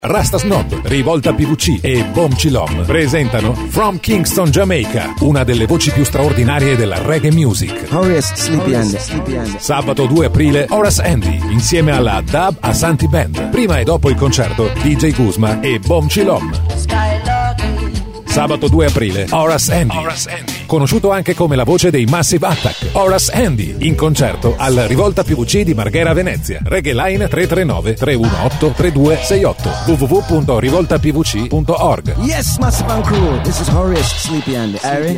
Rasta Snob, Rivolta PVC e Bom Chilom presentano From Kingston, Jamaica, una delle voci più straordinarie della reggae music. Horace Sleepy Andy. Sabato 2 aprile, Horace Andy, insieme alla Dub Asante Band. Prima e dopo il concerto, DJ Guzma e Bom Chilom. Sabato 2 aprile, Horace Andy, conosciuto anche come la voce dei Massive Attack. Horace Andy, in concerto al Rivolta PVC di Marghera, Venezia. Reggae Line 339-318-3268. www.rivoltapvc.org. Yes, Massive and crew, this is Horace Sleepy Andy. Ari?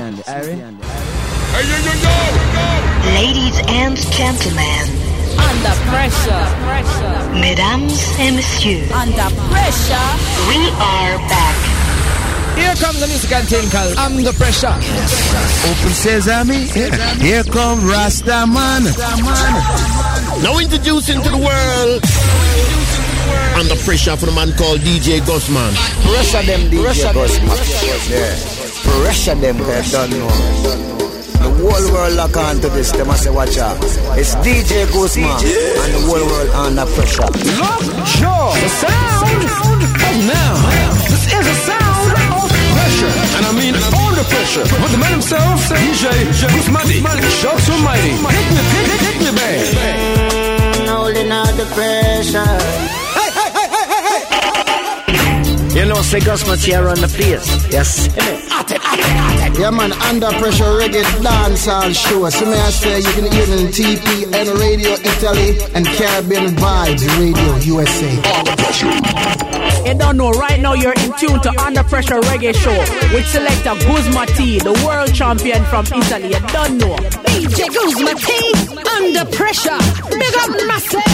Ladies and gentlemen, under pressure. mesdames et messieurs, Under pressure. we are back. Here comes the music and thing called Under Pressure. Open Sesame. Here come Rasta Man. Now introducing to the world Under Pressure for the man called DJ Guzman. Pressure them, DJ Guzman. Yeah. Pressure them, they don't know. The whole world lock on to this, they must say watch out. It's DJ Guzman and the whole world under pressure. Look, sure, the sound of now. This is a sound of pressure. And I mean under pressure. But the man himself, DJ Guzman, shots almighty. Hit me, babe. Holding out the pressure. You know, say Guzman's here on the place. Yes. Yeah, man, Under Pressure Reggae Dancehall Show. So may I say, you can hear it on TPN Radio Italy and Caribbean Vibes Radio USA. You don't know, right now you're in tune to Under Pressure Reggae Show with selector Guzma T, the world champion from Italy. You don't know. DJ Guzma T, Under Pressure. Big up Massive.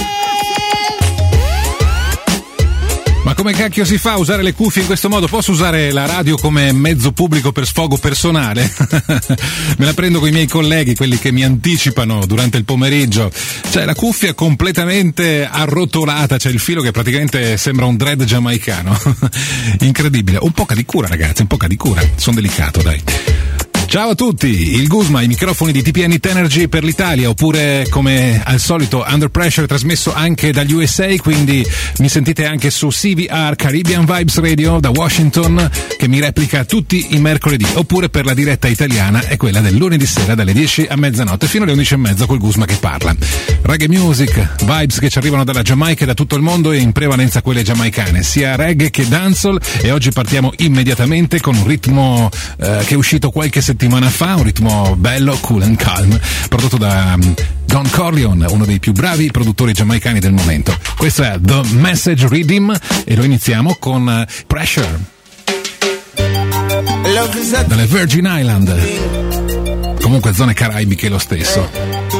Ma come cacchio si fa a usare le cuffie in questo modo? Posso usare la radio come mezzo pubblico per sfogo personale? Me la prendo con i miei colleghi, quelli che mi anticipano durante il pomeriggio. Cioè, la cuffia è completamente arrotolata, c'è il filo che praticamente sembra un dread giamaicano. Incredibile. Un poca di cura, ragazzi, un poca di cura. Sono delicato, dai. Ciao a tutti, il Guzma, i microfoni di TPN Energy per l'Italia, oppure come al solito Under Pressure trasmesso anche dagli USA, quindi mi sentite anche su CVR Caribbean Vibes Radio da Washington, che mi replica tutti i mercoledì, oppure per la diretta italiana è quella del lunedì sera dalle 10 a mezzanotte fino alle 11:30 col Guzma che parla. Reggae music, vibes che ci arrivano dalla Giamaica e da tutto il mondo e in prevalenza quelle giamaicane, sia reggae che dancehall, e oggi partiamo immediatamente con un ritmo che è uscito qualche settimana fa, un ritmo bello, cool and calm, prodotto da Don Corleone, uno dei più bravi produttori giamaicani del momento. Questo è The Message Rhythm e lo iniziamo con Pressure dalle Virgin Island, comunque zone caraibiche lo stesso.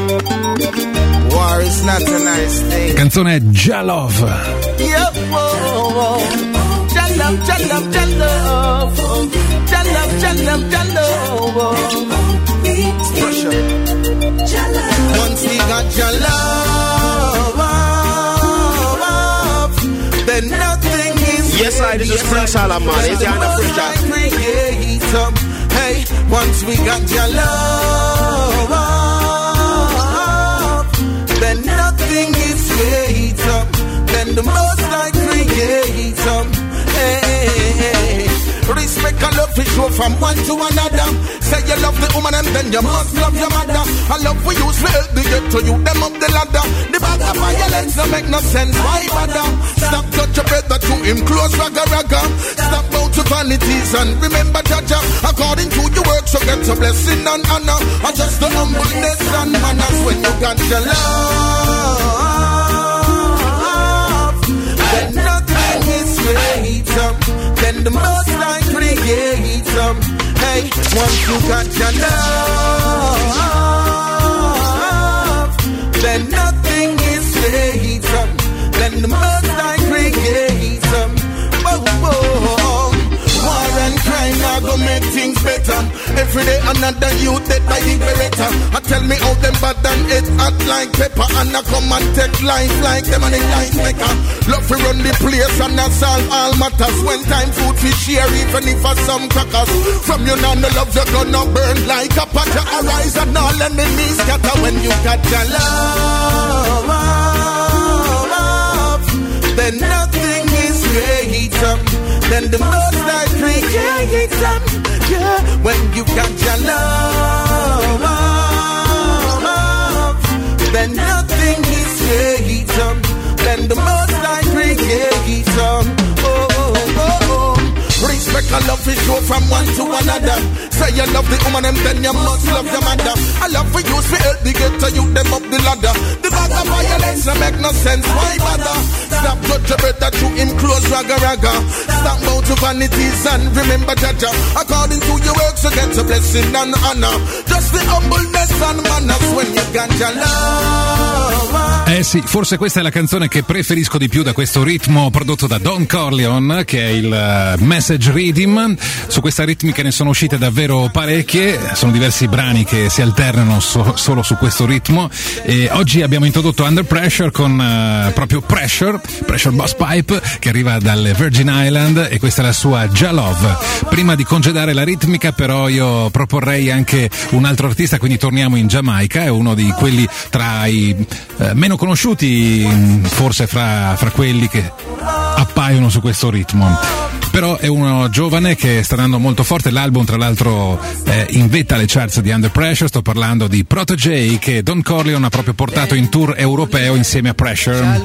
War is not a nice thing. Canzone Jalove. Yep, Jalove. Pressure. Once we got your love, then nothing is. Yes, I this is Prince Solomon. It's Under Pressure. Hey, once we got your love, then nothing is greater than the most I create. Hey, respect and love is show from one to another. Say you love the woman and then you must love your mother. I love for you, so help me get to you, them up the ladder. The bag of violence don't make no sense, why bother? Stop touch your brother to him close, ragga ragga. Stop out to vanities and remember Jaja. According to your work, so get a blessing and honor. And just the humbleness and manners when you got your love. Then nothing is greater than the most I create. Hey, once you got your love, then nothing is greater than the most I create. War and crime now go make things better. Every day another youth dead by the beretta. I tell me how them bad and it act like pepper. And I come and take life like them and the life maker. Love to run the place and I solve all matters. When time food we share even if for some crackers. From you now no love you gonna burn like a pot. You arise and all enemies scatter when you got your love. Then nothing is great, then the most I create, yeah, when you got your love, then nothing is great, then the most I create, respect and love is show from one to another. Say you love the woman and then you must love your mother. I love for you to help the ghetto youth them up the ladder. The bag of violence no make no sense, why bother? Stop judge your brother to him close raga raga. Stop bound to vanities and remember Jaja. According to your works you get a blessing and honor. Just the humbleness and manners when you got your love. Eh sì, forse questa è la canzone che preferisco di più da questo ritmo prodotto da Don Corleon, che è il Message Rhythm. Su questa ritmica ne sono uscite davvero parecchie, sono diversi brani che si alternano solo su questo ritmo, e oggi abbiamo introdotto Under Pressure con proprio Pressure Boss Pipe, che arriva dalle Virgin Island, e questa è la sua Ja Love. Prima di congedare la ritmica però io proporrei anche un altro artista, quindi torniamo in Giamaica, è uno di quelli tra i meno conosciuti forse fra quelli che appaiono su questo ritmo, però è uno giovane che sta andando molto forte. L'album tra l'altro è in vetta alle charts di Under Pressure. Sto parlando di Protoje, che Don Corleon ha proprio portato in tour europeo insieme a Pressure.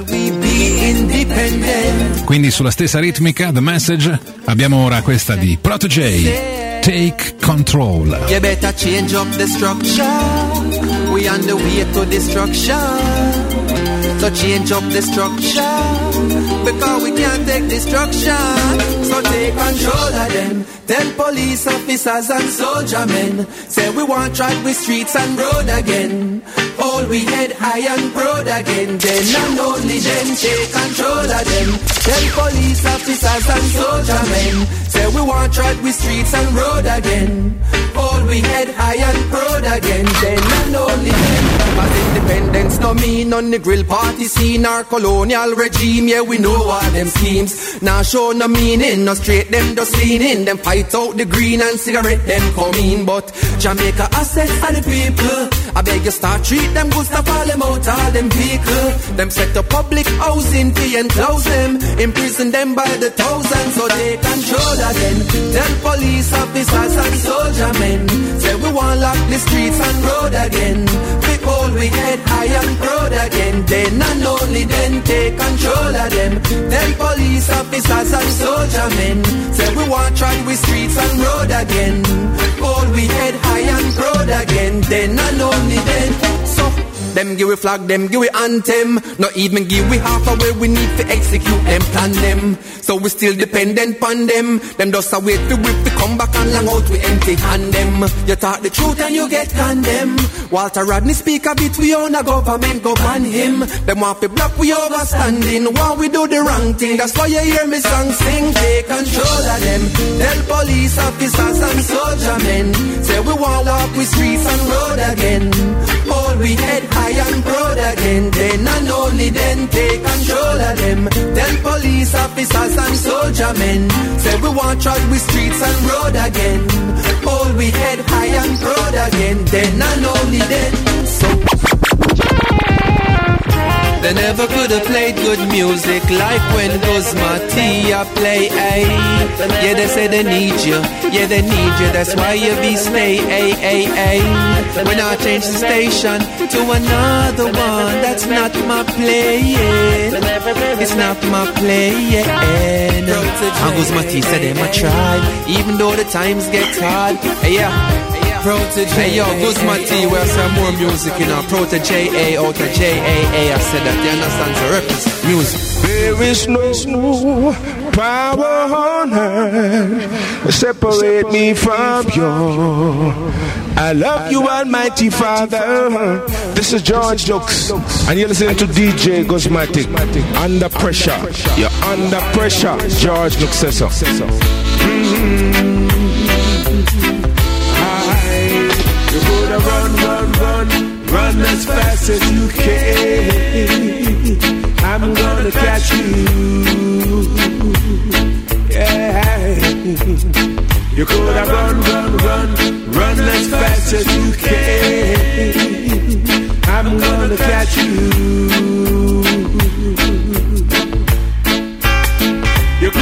Quindi sulla stessa ritmica, The Message, abbiamo ora questa di Protoje, Take Control. You better change up the structure. We on the way to destruction. So change up the structure, because we can't take destruction. So take control of them. Tell police officers and soldier men, say we want track with streets and road again. Hold we head high and proud again. Then and only then take control of them. Tell police officers and soldier men, say we want track with streets and road again. Hold we head high and proud again. Then and only then. As independence no mean on the grill party scene or colonial regime, yeah we know all them schemes. Now show no meaning, no straight them just lean in. Them fight out the green and cigarette them come in. But Jamaica assets for the people. I beg you start treat them good, stop all them out, all them vehicle. Them set up public housing fee and close them. Imprison them by the thousands, so take control of them. Tell police officers and soldier men, say we want lock the streets and road again. Hold we head high and proud again. Then and only then take control of them. Tell police officers and soldier men, say we want try with streets and road again. Hold we head high and proud again. Then and only then. So them give we flag, them give we anthem. Not even give we half of where we need to execute them, plan them. So we still dependent on them. Them just a wait to whip to come back and long out we empty hand them. You talk the truth and you get condemned. Walter Rodney speak a bit, we own a government, go ban him. Them want to block we overstanding while we do the wrong thing. That's why you hear me song sing. Take control of them. Tell police officers and soldier men, say we want lock with streets and road again. Hold we head high and proud again. Then and only then take control of them. Tell police officers and soldier men, say we want track with streets and road again. Hold we head high and proud again. Then and only then. So they never could have played good music like when Guzma Tia play, ay. Yeah, they say they need you, yeah, they need you, that's why you be stay, ay, ay, ay. When I change the station to another one, that's not my playing. It's not my playing. And Guzma Tia said they might try, even though the times get hard, hey, yeah. Protoje. Hey yo, Guzma T, where's some more music, you know? Protoje, out of J-A-A, I said that, you understand, so represent music. There is no power on earth separate me from you. I love you, Almighty Father. This is George Nooks, and you're listening to DJ Guzmatic. Under pressure, you're under pressure. George Nooks says so. You gotta run as fast as you can. I'm gonna catch you. Yeah. You gotta run as fast as you can. I'm gonna catch you. You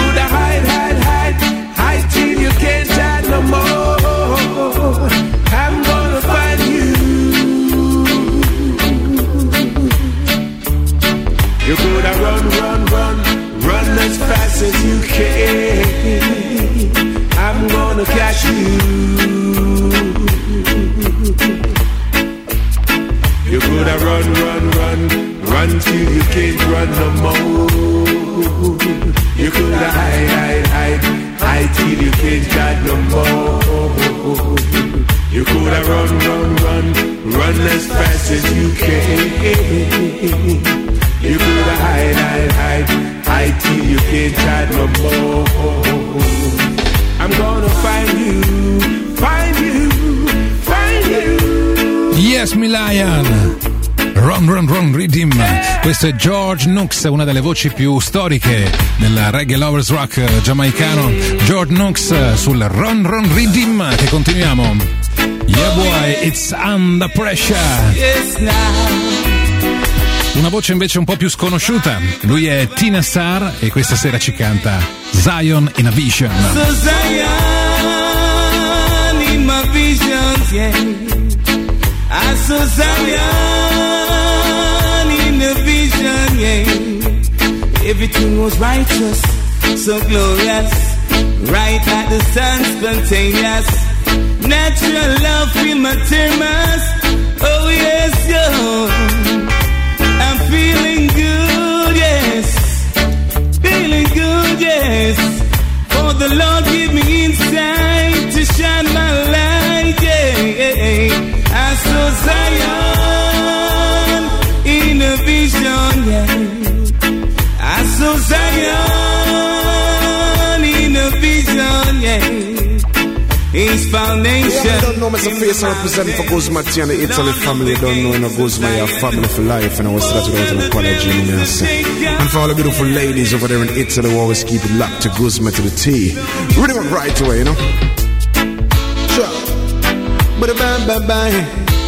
hide till you can't got no more. You coulda run as fast as you can. You coulda hide till you can't got no more. I'm gonna find you. Yes, Milian. Run Rhythm. Questo è George Nooks, una delle voci più storiche del reggae lovers rock giamaicano. George Nooks sul Run Rhythm, che continuiamo. Yeah boy, it's under pressure. Una voce invece un po' più sconosciuta. Lui è Tina Starr e questa sera ci canta Zion in a Vision. So Zion in my visions, yeah. I saw Zion in a vision, yeah. Everything was righteous, so glorious, right at the sun, spontaneous. Natural love feel my tears. Oh yes, yo, I'm feeling good, yes. Feeling good, yes. Oh, the Lord give me insight to shine my light, yeah. I saw Zion in a vision, yeah. I saw Zion in a vision, yeah. His foundation. Yeah, I don't know, Mr. Face I represent for Guzmati and the Italy family. I don't know, Guzma, your family for life, and I was started out in an apology. And for all the beautiful ladies over there in Italy who always keep it locked to Guzma to the T. Really went right away, you know. Sure. Bye bye.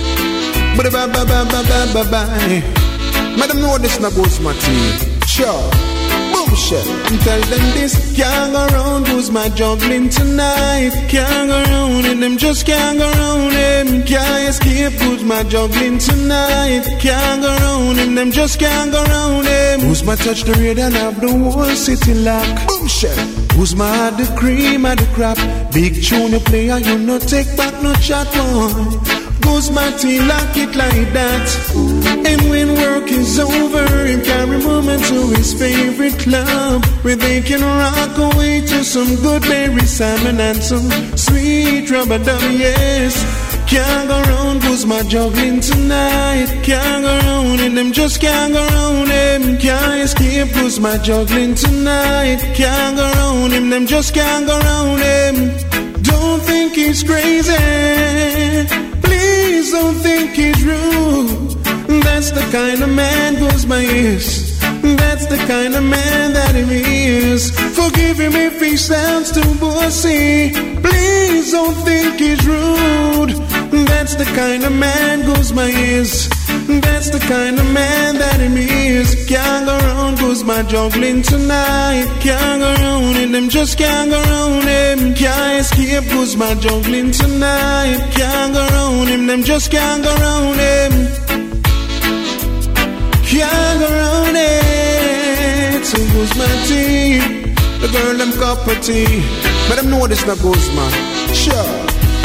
Madam, know this na Guzmati. Sure. And tell them this, can't go round, who's my juggling tonight? Can't go round, and them just can't go round him. Can't escape, who's my juggling tonight? Can't go round, and them just can't go round him. Who's my touch the radio and have the whole city lock? Boom shit. Who's my the cream of the crop? Big tune you play and you no take back no chat boy. Guzmati lock it like that. And when work is over, him carry woman to his favorite club, where they can rock away to some good berry salmon and some sweet rubber dub, yes. Can't go round, Guzma juggling tonight. Can't go round, and them just can't go round him. Can't escape, Guzma juggling tonight. Can't go round him, them just can't go round him. Don't think he's crazy, please don't think he's rude. That's the kind of man Guzma is. That's the kind of man that he is. Forgive him if he sounds too bossy. Please don't think he's rude. That's the kind of man Guzma is. That's the kind of man that he is. Can't go round, Guzma juggling tonight. Can't go round, and them just can't go round him. Can't escape, Guzma juggling tonight. Can't go round him, them just can't go round him. Can't go round it. So Guzmati, the girl them cup of tea, but them know this not Guzma. Sure.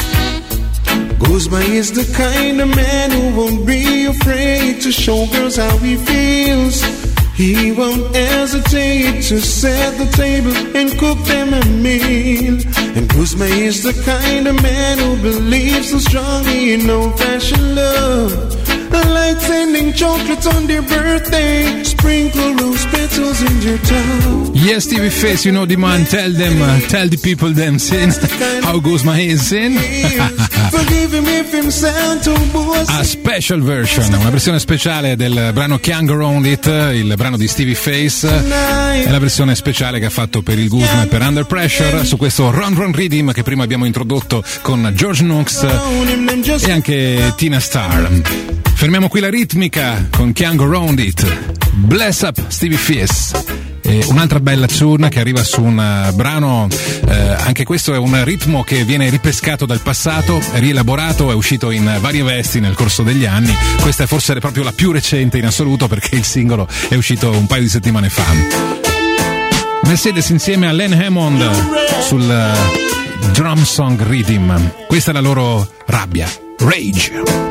Guzma is the kind of man who won't be afraid to show girls how he feels. He won't hesitate to set the table and cook them a meal. And Guzma is the kind of man who believes so strongly in old-fashioned love. Like sending chocolates on their birthday, sprinkle rose petals in your town. Yes, TV Face, you know the man. Tell them, tell the people them sin. How Guzma is sin. Forgive him if him sound too bossy. A special version, una versione speciale del brano Can't Go Round It, il brano di Stevie Face. È la versione speciale che ha fatto per il Guzma e per Under Pressure su questo Run Rhythm che prima abbiamo introdotto con George Nooks e anche Tina Starr. Fermiamo qui la ritmica con Can't Go Round It. Bless Up Stevie Face. E un'altra bella tune che arriva su un brano, anche questo è un ritmo che viene ripescato dal passato, rielaborato, è uscito in varie vesti nel corso degli anni. Questa è forse proprio la più recente in assoluto perché il singolo è uscito un paio di settimane fa. Mercedes insieme a Len Hammond sul drum song rhythm. Questa è la loro rabbia, Rage.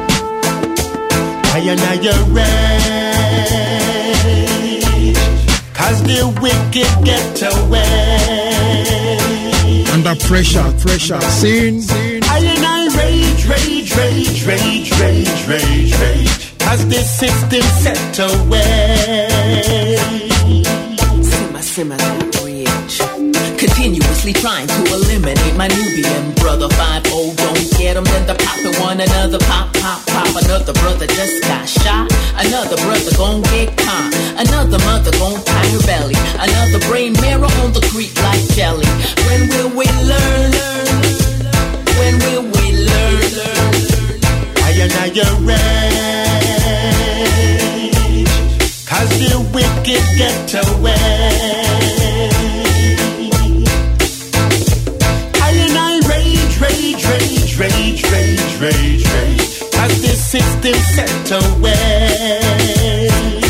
'cause the wicked get away. Under pressure, scene. I and I rage, 'cause the system set away. Simmer, rage. Continuously trying to eliminate my Nubian brother. 5-0, don't get him, then the poppin' one another. Pop. Another brother just got shot. Another brother gon' get caught. Another mother gon' tie her belly. Another brain mirror on the creek like jelly. When will we learn? When will we learn? I and I rage, 'cause the wicked get away. I and I rage, 'cause the system set away.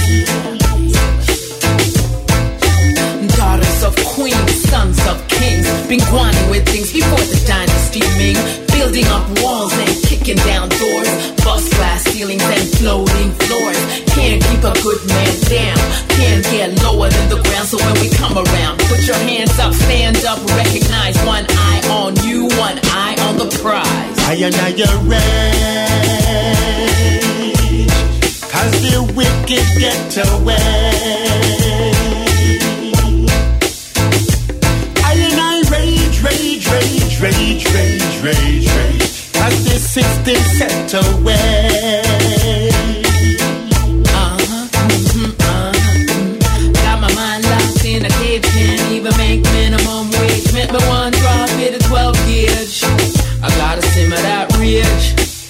Daughters of queens, sons of kings, been grinding with things before the dynasty Ming. Building up walls and kicking down doors, bust glass ceilings and floating floors. Can't keep a good man down, can't get lower than the ground. So when we come around, put your hands up, stand up, recognize. One eye on you, one eye on the prize. I and I rage, 'cause the wicked get away. I and I rage, 'cause the system set away. Got my mind locked in a cage, can't even make minimum wage. Met me one drop, hit a 12 gauge. I gotta simmer that rage.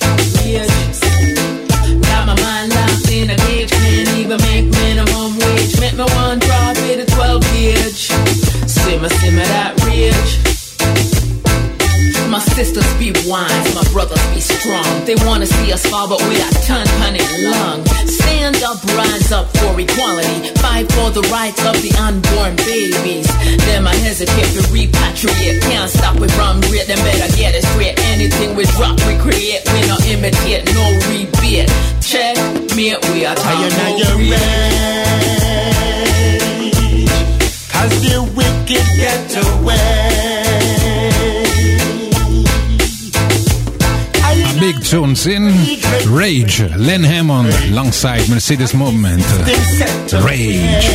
Got my mind locked in a cage, can't even make minimum wage. Met me one drop, hit a 12 gauge. Simmer that rage. My sisters be wise, my brothers be strong. They wanna see us fall, but we are ton punning lung. Stand up, rise up for equality. Fight for the rights of the unborn babies. Them I hesitate to repatriate. Can't stop it from grit, them better get it straight. Anything we drop, we create. We no imitate, no rebate. Check me, we are time for rage, 'cause the wicked get away. Big Tunes in Rage, Len Hammond alongside Mercedes Movement. Rage.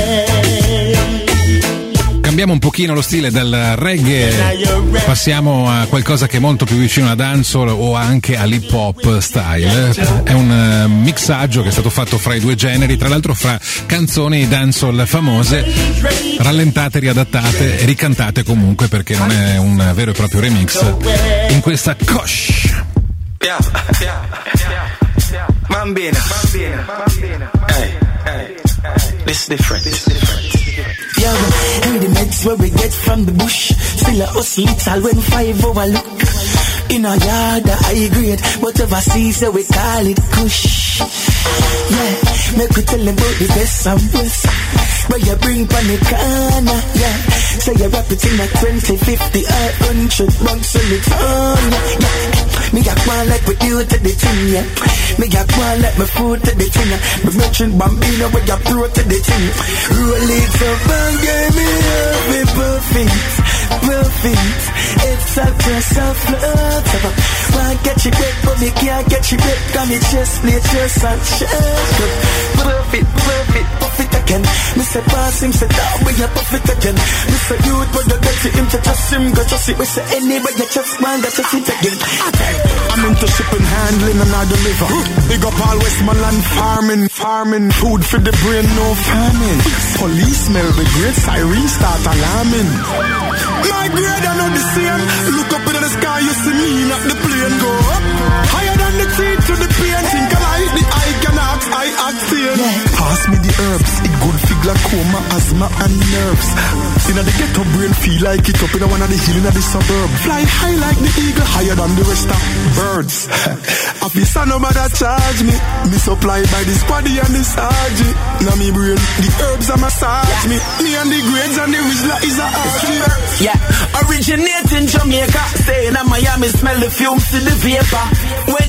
Cambiamo un pochino lo stile dal reggae, passiamo a qualcosa che è molto più vicino a dancehall o anche all'hip hop style. È un mixaggio che è stato fatto fra i due generi, tra l'altro fra canzoni dancehall famose, rallentate, riadattate e ricantate comunque, perché non è un vero e proprio remix in questa Kosh. Mambina. Hey. This is different. Yo, and the meds where we get from the bush. Still a hustle, it's all when 5 overlook. In our yard, the high grade, whatever sees, so we call it kush. Yeah, make we tell them about the best and worst. Where you bring pan the corner, yeah. So you wrap it in a 20, 50, or 100 bucks on the ton, yeah. Me got one like we do to the thing, yeah. Me got one like my food to the thing, yeah. Me mention Bambino where you throw to the thing. Roll it up and get me up, perfect. It's a just a float. Wanna get you back, but me can't get you back. Got me just and chest. Perfect again. Me say pass him, say down, we a perfect again. Me say youth, but you get to him to just him, go just it. We say anywhere you just man, that's just it again. I'm into shipping, handling, and I deliver. Big up all Westmoreland farming. Food for the brain, no famine. Police smell the great siren start alarming. My grade, I know the same. Look up into the sky, you see me, not the plane go up. Higher than the teeth to the pain. Think alive, the eye can ask, I ask here. Pass me the herbs, it good for glaucoma, asthma and nerves. In the ghetto brain, feel like it up in one of the hill in the suburb. Fly high like the eagle, higher than the rest of birds. I feel so nobody charge me. Me supplied by the squaddy and the sergeant. Now me brain, the herbs are massage me. Me and the grades and the Rizla is a archie. Yeah, originate in Jamaica. Staying in Miami, smell the fumes to the vapor. When we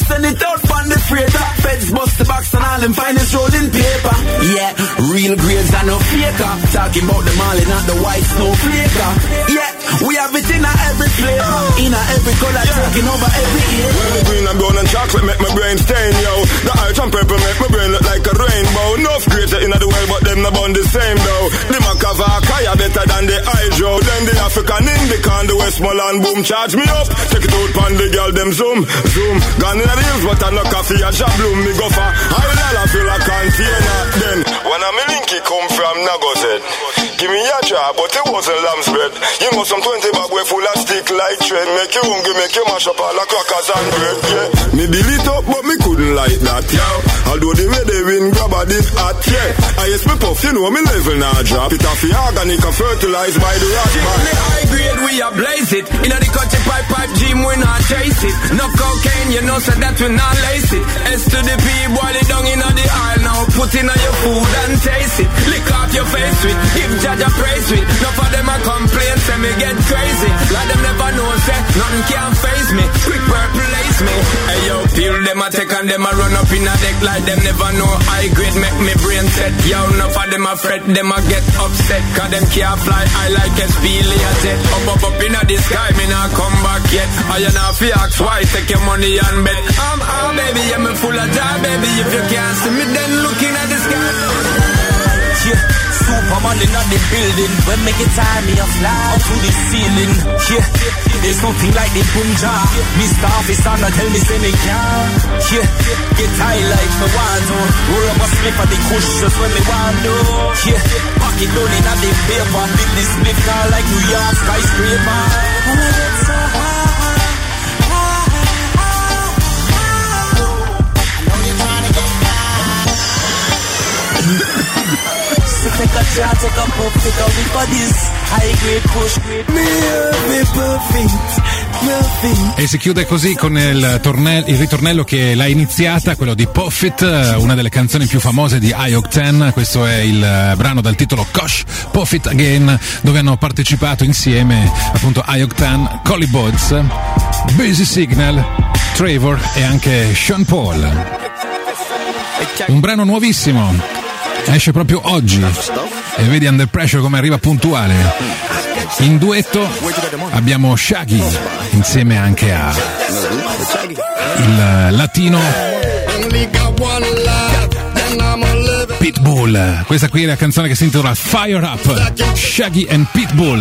send it out from the freighter. Feds bust the box and all them finest rolling paper. Yeah, real grades and no faker. Talking about the Mali, not the white snowflaker. Yeah, we have it in every flavor, in every color, taking over every year. Well, the green and brown and chocolate make my brain stain, yo. The ice and purple make my brain look like a rainbow. Enough grades in the world, but them not born the same though. The Macavacaya better than the Hydro. Then the African Indica and the Westmoreland boom charge me up. Take it out pan the girl, them zoom, zoom. Gone in the hills, but I no coffee and shop bloom. Me go for high dollar fill a container. Then when I'm a linky come from Nagozet, give me a job, but it wasn't lamb's bread. You know some 20 bag way full of stick like train. Make you hungry, make you mash up all the crackers and bread. Yeah, me build it up, but me couldn't like that. Yeah, although the way they win grab a did at yeah. I yes me puff, you know me level now drop. It off the organic and fertilized by the rock. In the high grade we a blaze it. In the country pipe gym we not chase it. No cocaine, you know so that we not lace it. S to the P, boil it down in the aisle now. Put in your food and taste it. Lick off your face with, give judge a praise with. Enough of them a complain, say me get crazy. Like them never know, say nothing can face me. Quick purple lace me. Hey yo, peel them a take and them a run up in a deck like them never know. High grade make me brain set. Yo, enough of them a fret, them a get upset. Cause them can't fly high like SP Learjet. Up in the sky, me not come back yet. I you not fi ask why, take your money and bet. Baby, yeah, me full of joy, baby. If you can't see me, then looking at the sky. Yeah, Superman in the building. When me get time, me a fly up to the ceiling. Yeah, there's nothing like the punja. Mr. Officer, not tell me say me can't. Yeah, get high like me want to. Roll up a slip of the cushions when me want to. Yeah, pack it down in the paper. Did this split car like New York skyscraper. And I get so high. So take a shot, take a puff, take a whiff of this high grade push. Me perfect. E si chiude così con il ritornello che l'ha iniziata, quello di Puff It, una delle canzoni più famose di I-Octane. Questo è il brano dal titolo Kosh, Puff It Again, dove hanno partecipato insieme appunto I-Octane, Collie Buddz, Busy Signal, Trevor e anche Sean Paul. Un brano nuovissimo, esce proprio oggi e vedi Under Pressure come arriva puntuale. In duetto abbiamo Shaggy insieme anche a il latino Pitbull. Questa qui è la canzone che si intitola Fire Up, Shaggy and Pitbull.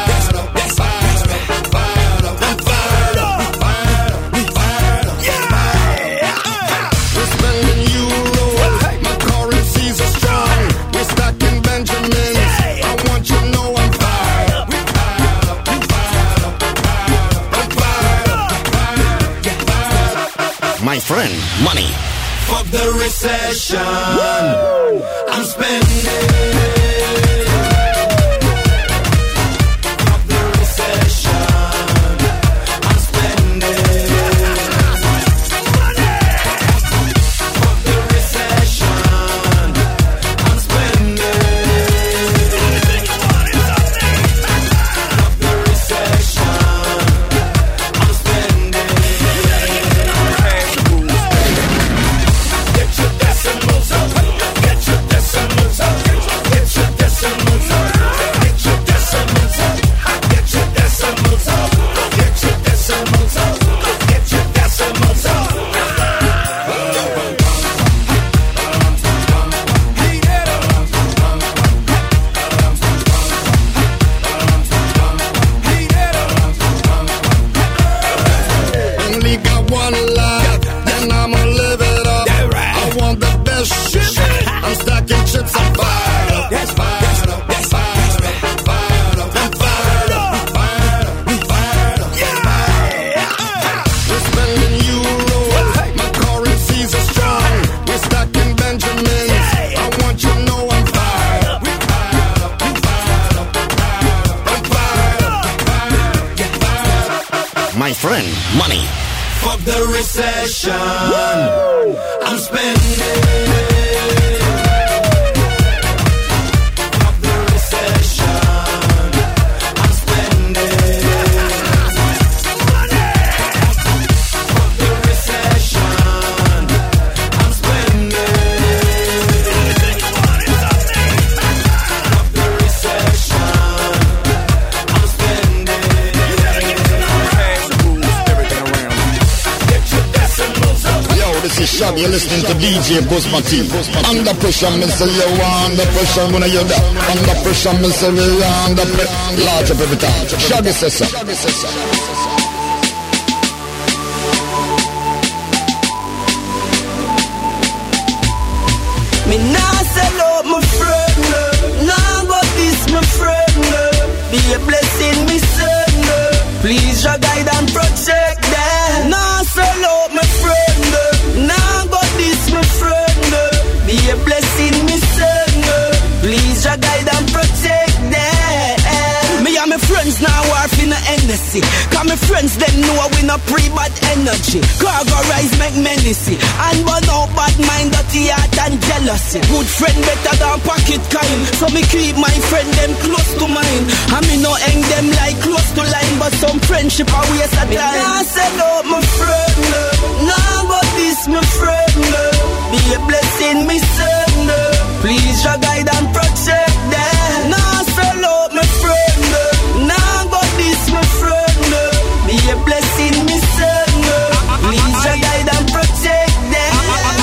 My friend, money. Fuck the recession. I'm spending. Fuck the recession. I'm spending. Fuck the recession. I'm spending. Fuck the recession. I'm spending. Only got one life, then I'ma live it up. I want the best shit. I'm stacking chips, I'm fired up. That's fired up. That's fired up. Fired up. I'm fired up. Fired up. Fired up. Yeah. We're spending euros. My currencies are strong. We're stacking Benjamins. I want you to know I'm fired up. Fired up. Fired up. I'm fired up. Fired up. My friend, money. Fuck the recession. I'm spending. Fuck the recession. I'm spending. Fuck the recession. Shab, you're listening to DJ Busmati. Under pressure, me say you under pressure when you're down. Under pressure, me say you under pressure. Large up every time. Shab, says so. Me nah sell out my friend, nah but this my friend. Be a blessing, me son. Please your guide and protect them. Nah sell out my friend, nah but this my friend. Be a blessing, me son. Please your guide and protect them. Me and my friends now war in the NSC. Cause my friends them know we no pre-bad energy. Cargo rise make menacing. And burn out bad mind, dirty heart and jealousy. Good friend better than pocket kind. So me keep my friend them close to mine. And me no hang them like close to line. But some friendship a waste of time. Nah sell out my friend, nah but this my friend. Be a blessing me son. Please your guide and protect them. Nah sell out my friend, nah but this my friend. Be a blessing me son. Please your guide and protect them.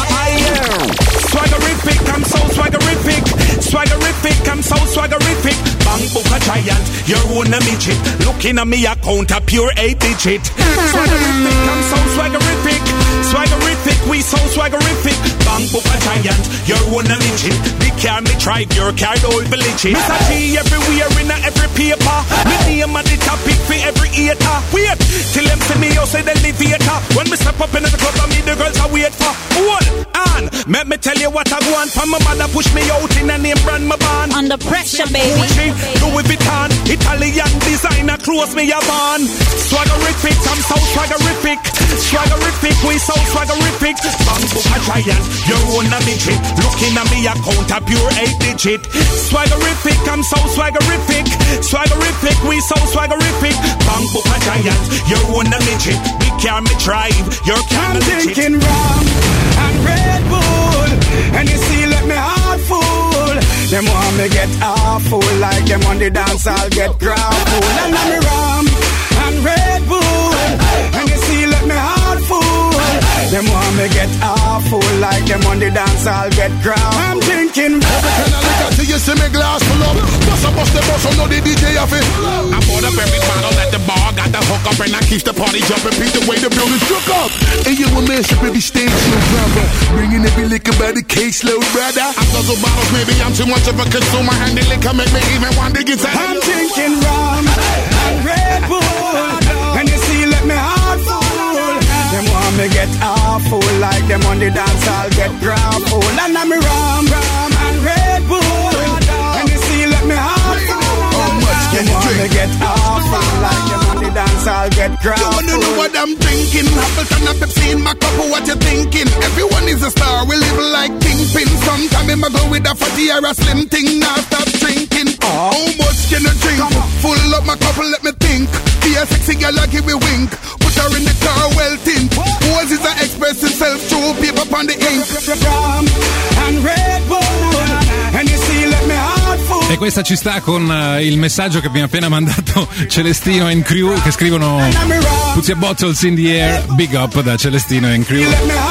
Swaggerific, I'm so swaggerific. Swaggerific, I'm so swaggerific. Bang book a giant, you're one a midget. Looking at me account a pure 8-digit. Swaggerific, I'm so swaggerific. Swaggerific, we so swaggerific. Bang book a giant, you're one a midget. Big car me drive, your car old village. Mr. G everywhere in every paper. Me name at the topic for every eater. Wait, till them see me you say they live theater. When me step up in the club I meet the girls I wait for. Hold on, let me tell you what I want. From my mother push me out in a name brand my band. Under pressure, baby. Gucci, Louis Vuitton, Italian designer clothes me a band. Swaggerific, I'm so swaggerific. Swaggerific, we so swaggerific. Bang book a giant, you're one a midget. Looking at me account a pure 8-digit. Swaggerific, I'm so swaggerific. Swaggerific, we so swaggerific. Bang book a giant, you're one a midget. Big car me drive, your car I'm midget. drinking rum and Red Bull, and you see let me heart full. Them want me get awful, like them on the dance I'll get grappled. And I'm rum and Red Bull, and you see let me heart full. Them want me get awful, like them on the dance I'll get grappled. I'm drinking rum. Every time I look at you, you see me glass full up. Bust the bus, I know the DJ of it. I bought up every bottle at the bar, got the hook up, and I keep the party jumping. Beat the way the building shook up. And you a man should be stage show brother. Bringing every liquor by the caseload, brother. I guzzle bottles, maybe I'm too much of a consumer. And the liquor make me even want to get out. I'm drinking rum and Red Bull, and you see let me heart full. Them want me get awful, like them on the dance I'll get grappled. And I'm rum and Red Bull, and you see let me heart full. Them want me get awful, like them on the dance I'll get grappled. You don't know what I'm drinking. Appleton and Pepsi in my cup, what you thinking? Everyone is a star, we live like kingpin. Sometimes I go with a fatty or a slim thing. Now stop drinking. How much can you drink? Full up my cup, let me think. Be a sexy girl, I give me wink. Put her in the car, well tint. Who's is a express himself through paper on the ink. Rum and Red Bull, and you see let me heart full. E questa ci sta con il messaggio che abbiamo appena mandato Celestino and Crew, che scrivono Put your bottles in the air, big up da Celestino and Crew.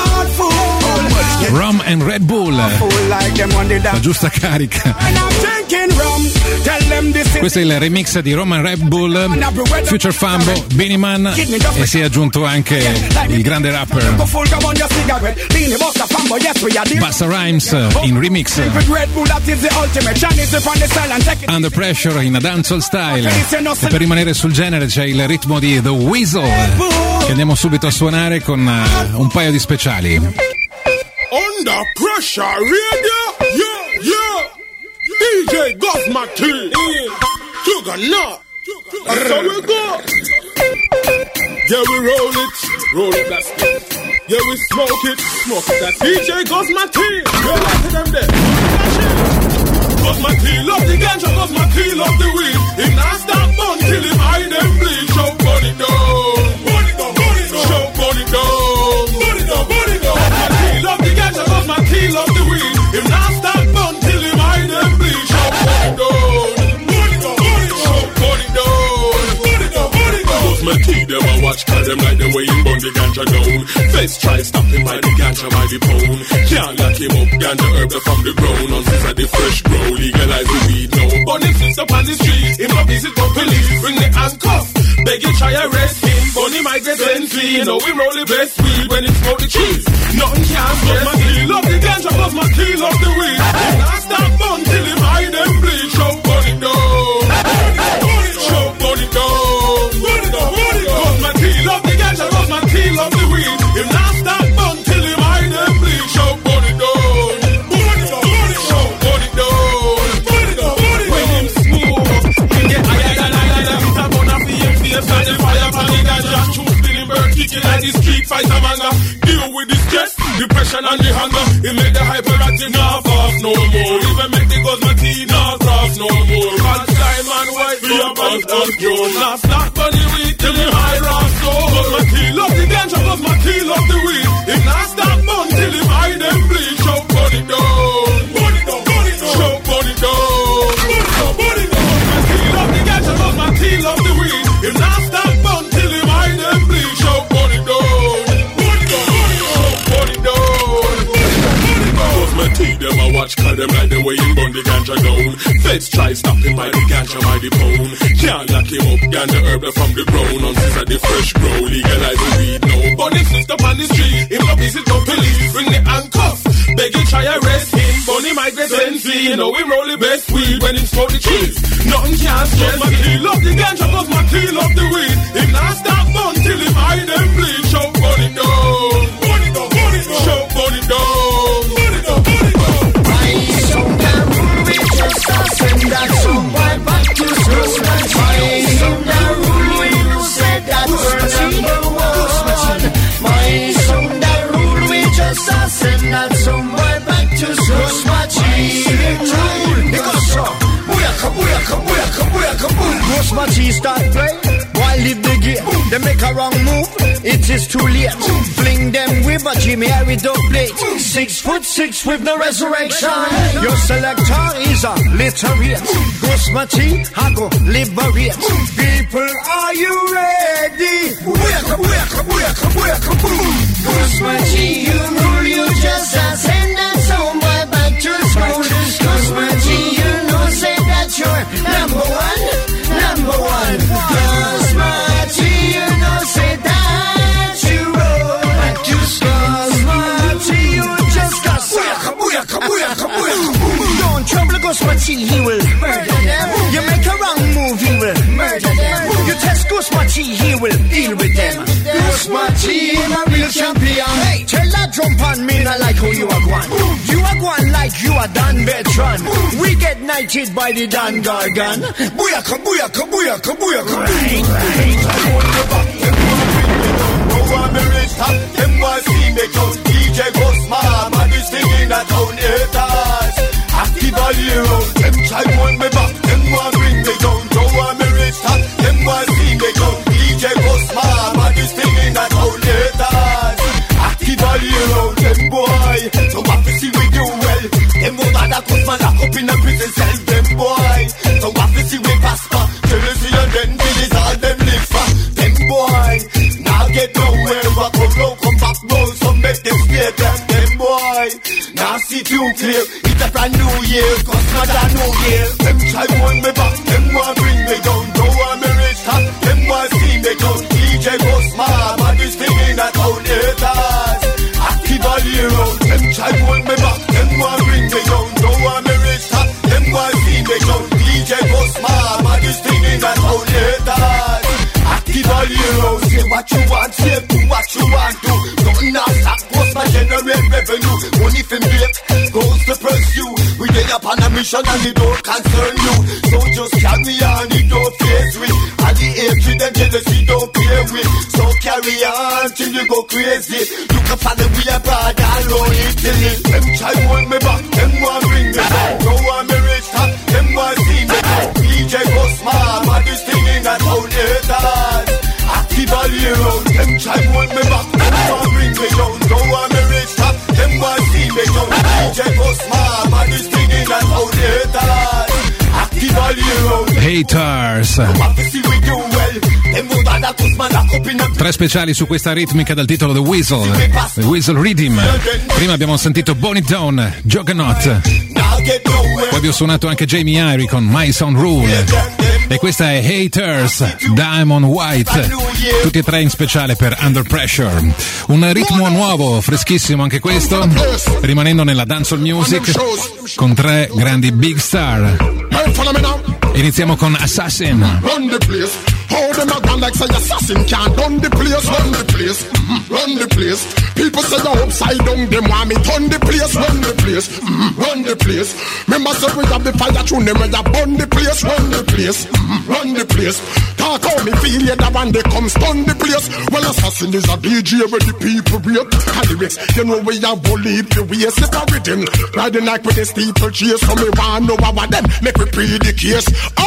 Rum and Red Bull, la giusta carica. Questo è il remix di Rum and Red Bull, Future Fambo, Beenie Man, e si è aggiunto anche il grande rapper Busta Rhymes in remix. Under Pressure in a dancehall style. E per rimanere sul genere c'è il ritmo di The Weasel, che andiamo subito a suonare con un paio di speciali. Under Pressure Radio, yeah. DJ Gosmati, Juggernaut, that's how we go. Yeah, we roll it, that's it. Yeah, we smoke it, that's DJ Gosmati. Yeah, like them there. Gosmati love the ganja, Gosmati love the weed. If not stop bun, kill him, hide them bleed. Show body down, show body down. Gosmati love the ganja, Gosmati love the weed. If not stop bun, kill him, hide them bleed. Show body down, show body down. Cause my tea them a watch, cause them like the way him burn the ganja down. Feds try stop him by the ganja by the pound. Can't lock him up, ganja herb from the ground. Until at the fresh grow, legalize the weed now. Burn him fist up on the street, him no visit no police. Bring the handcuff, beg you try arrest him. Bunny might get sent free, you know we roll the best weed when it smoke the cheese. Nothing can stress my tea, love the ganja, cause my tea love the weed. Now stop bun till him hide them bleed. Show bunny down, show bunny down, cause my tea love the ganja, cause my tea love the weed. Him now stop bun till him hide them bleed. Show bunny down, show bunny down. When him smooth, he get higher than higher. It's a bun of the face and the fire from the ganja. Choose feeling bird kicking like the street fighter manga. Deal with the stress, depression and the hunger. It make the hyperactive not off no more. Even make the cosmetic not cross no more. Can't time and white be about control. Now stop bunny weed till the high rock soul. Cosmetic love the ganja, cosmetic love the weed. If not stop bun till him hide them bleed. Show bunny down, show bunny down, cosmetic love the ganja, cosmetic love the weed. If not stop bun till him hide them bleed. Show bunny down, show bunny down. Cause my tea them a watch, cause them like the way him burn the ganja down. Feds try stop him by the ganja by the pound. Can't lock him up, ganja herb from the ground. Until at the fresh grow, legalize the weed now. Burn him fist up on the street, him no visit no police. Bring the handcuff, beg you try arrest him. Bunny might get sent free, you know we roll the best weed when him smoke the cheese. Nothing can stress my tea love the ganja, cause my tea love the weed. Him not stop bun till him hide them bleed. Show bunny down, show bunny down. Send that some boy back to school. My son that rule, we know said that we're number one. My son that rule, we just send that some boy back to school. My rule, because so, booyaka, booyaka, booyaka, booyaka, boom. Gross my cheese start play, boy leave the game. They make a wrong move, it is too late. Fling them with a Jimmy Harry dog plate. 6'6" with no resurrection. Your selector is a literate. Gosmati, I go liberate. People, are you ready? Booyaka, booyaka, booyaka, booyaka, boom. Gosmati, you rule, you just send that somewhere back to school. Gosmati, you know, say that you're number one, number one. Gosmati, you know, say that you roll back to school. Gosmati, you just got booyaka, booyaka, booyaka, booyaka, boom. Don't trouble Gosmati, he will murder them. You make a wrong move, he will murder them. You test Gosmati, he will deal with them. Gosmati, I'm a real champion. Hey, tell that jump on me, not like how you are going. You are going like you are Dan veteran. We get knighted by the Dan Gargan. Booyaka, booyaka, booyaka, booyaka. Right, no one me rich top, them boys see me out. DJ Ghostman, man is singing that town haters. Active all year round, them try want me back, them want bring me down. No one me rich top, them boys see me out. DJ Ghostman, man is singing that town haters. Active all year round, them boy. So what to see we do well? Them more than a Ghostman lock up in a prison cell, them boy. So what to see we prosper? Jealousy and envy is all them live for, them boy. Get nowhere, but come back, boy. So make them stay them boy. Now see too clear, it's a brand new year, cause not a new year. Them try want me back, them want bring me down. No one me rich top, them want see me down. DJ Ghostman, man is singing that old haters. Active all year round, them try want me back, them want bring me down. No one me rich top, them want see me down. DJ Ghostman, man is singing that old haters. Active all year round, say what you want, say do what you want to. Nothing else that post my generate revenue. Money from break goes to pursue. We get up on a mission and it don't concern you. So just carry on, it don't face with. And the hatred and jealousy don't play with. So carry on till you go crazy. You can follow me abroad and roll it till it. Them try want me back, them want bring me back. No one me rich top, them want see me back. DJ Ghostman, man is singing that old haters. Active all year round, them try want me back, them want bring me down. No one me rich top, them want see me down. DJ Ghostman, man is singing that old haters. Active all year round. Haters. What to see we do well, them more than a Tre speciali su questa ritmica dal titolo The Weasel Rhythm. Prima abbiamo sentito Bonnie Down, Juggernaut. Poi vi ho suonato anche Jamie Irie con My Sound Rule. E questa è Haters, Diamond White. Tutti e tre in speciale per Under Pressure. Un ritmo nuovo, freschissimo anche questo, rimanendo nella dancehall music con tre grandi big star. Iniziamo con Assassin. Run the place. How them a gone like say assassin can't run the place, run the place, run the place. People say you're upside down, them want me turn the place, run the place, run the place. Remember say we have the fire tune, them when you burn the place, run the place, run the place. Talk how me feel, yeah, that one they come stun the place. Well, assassin is a DJ where the people break. Lyrics, you know we have bullied the way, slip a rhythm. Riding like with the steeple chase, so me want know about them, make me pre the case.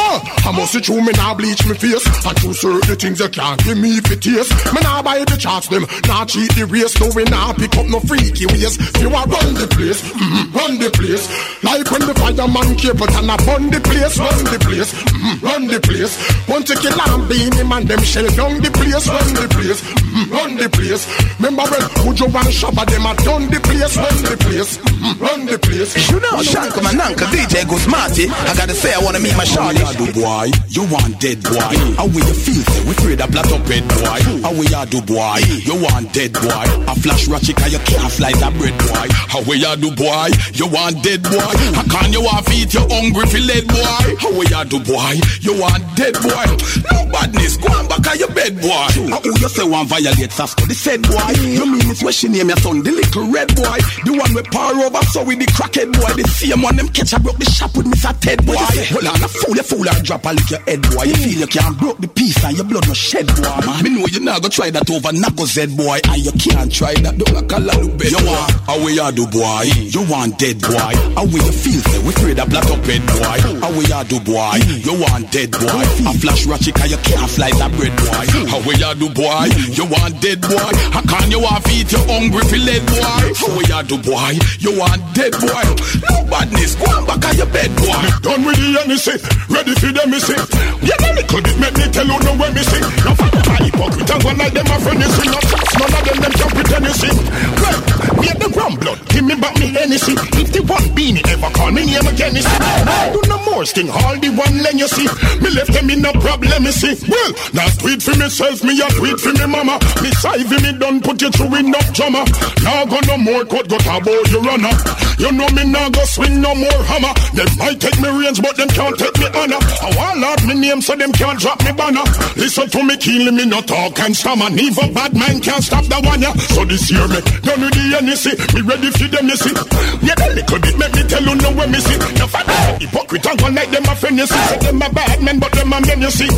I must see through me now bleach me face. And through certain things you can't give me for taste. Me now buy the charts them, now cheat the race. No we now pick up no freaky ways. You a run the place, run the place. Like when the fireman came but and I burn the place, run the place, run the place. Want to kill and beanie man, them shell down the place, run the place, run the place. Remember when Ujo and Shabba them a done the place, run the place, run the place. You know Shanko man Nanka DJ Guzmati. I gotta say I wanna meet my shawty. Do boy, you want dead boy. How will you feel? We afraid of blood up head boy. How will you do boy? You want dead boy. A flash ratchet cause you can't fly that bread boy. How will you do boy? You want dead boy. How can you want feet? You hungry for lead boy. How will you do boy? You want dead boy. No badness, go on back on your bed boy. How will you say one violate Sasko? The said boy. You mean it's where she name your son, the little red boy. The one with power over so with the crackhead boy. The same one them catch a broke the shop with Mr. Ted boy. Hold on, a fool, you fool and drop a lick your head boy. You feel you can't broke the piece and your blood no shed boy. Man, me know you not go try that over Nago Z boy. And you can't try that, don't like a lot of bed. You want, how we you do boy? You want dead boy? How we you feel say we afraid of black up head boy? How we you do boy? You want dead boy? A flash ratchet cause you can't fly that bread boy. How we you do boy? You want dead boy? How can you want feet? You hungry for lead boy? How we you do boy? You want dead boy? No badness, go on back on your bed boy. Done with the NC, ready for them me see. Yeah, me little bit make me tell you no when me see. No for the hypocrite and one like them a friend you see. No trust none of them can pretend you see. Well, we have the ground blood, give me back me NC. If the one beanie ever call me name again, you see. I do no more sting, all the one len you see. Me left them in no problem, you see. Well, now tweet for myself, me a tweet for me mama. Me side me done put you through enough drama. Now go no more cut, go about your runner. You know me now go swing no more hammer. Them might take me range, but them can't take me honor. I want out me name so them can't drop me banner. Listen to me keenly, me no talk and stammer. Neither bad man can't stop the one ya. So this year me done with the NC. Me ready for them you see. Yeah, a little bit make me tell you know where me see. No for that hypocrite and one like them a friend you see. So them a bad man but them a men you see.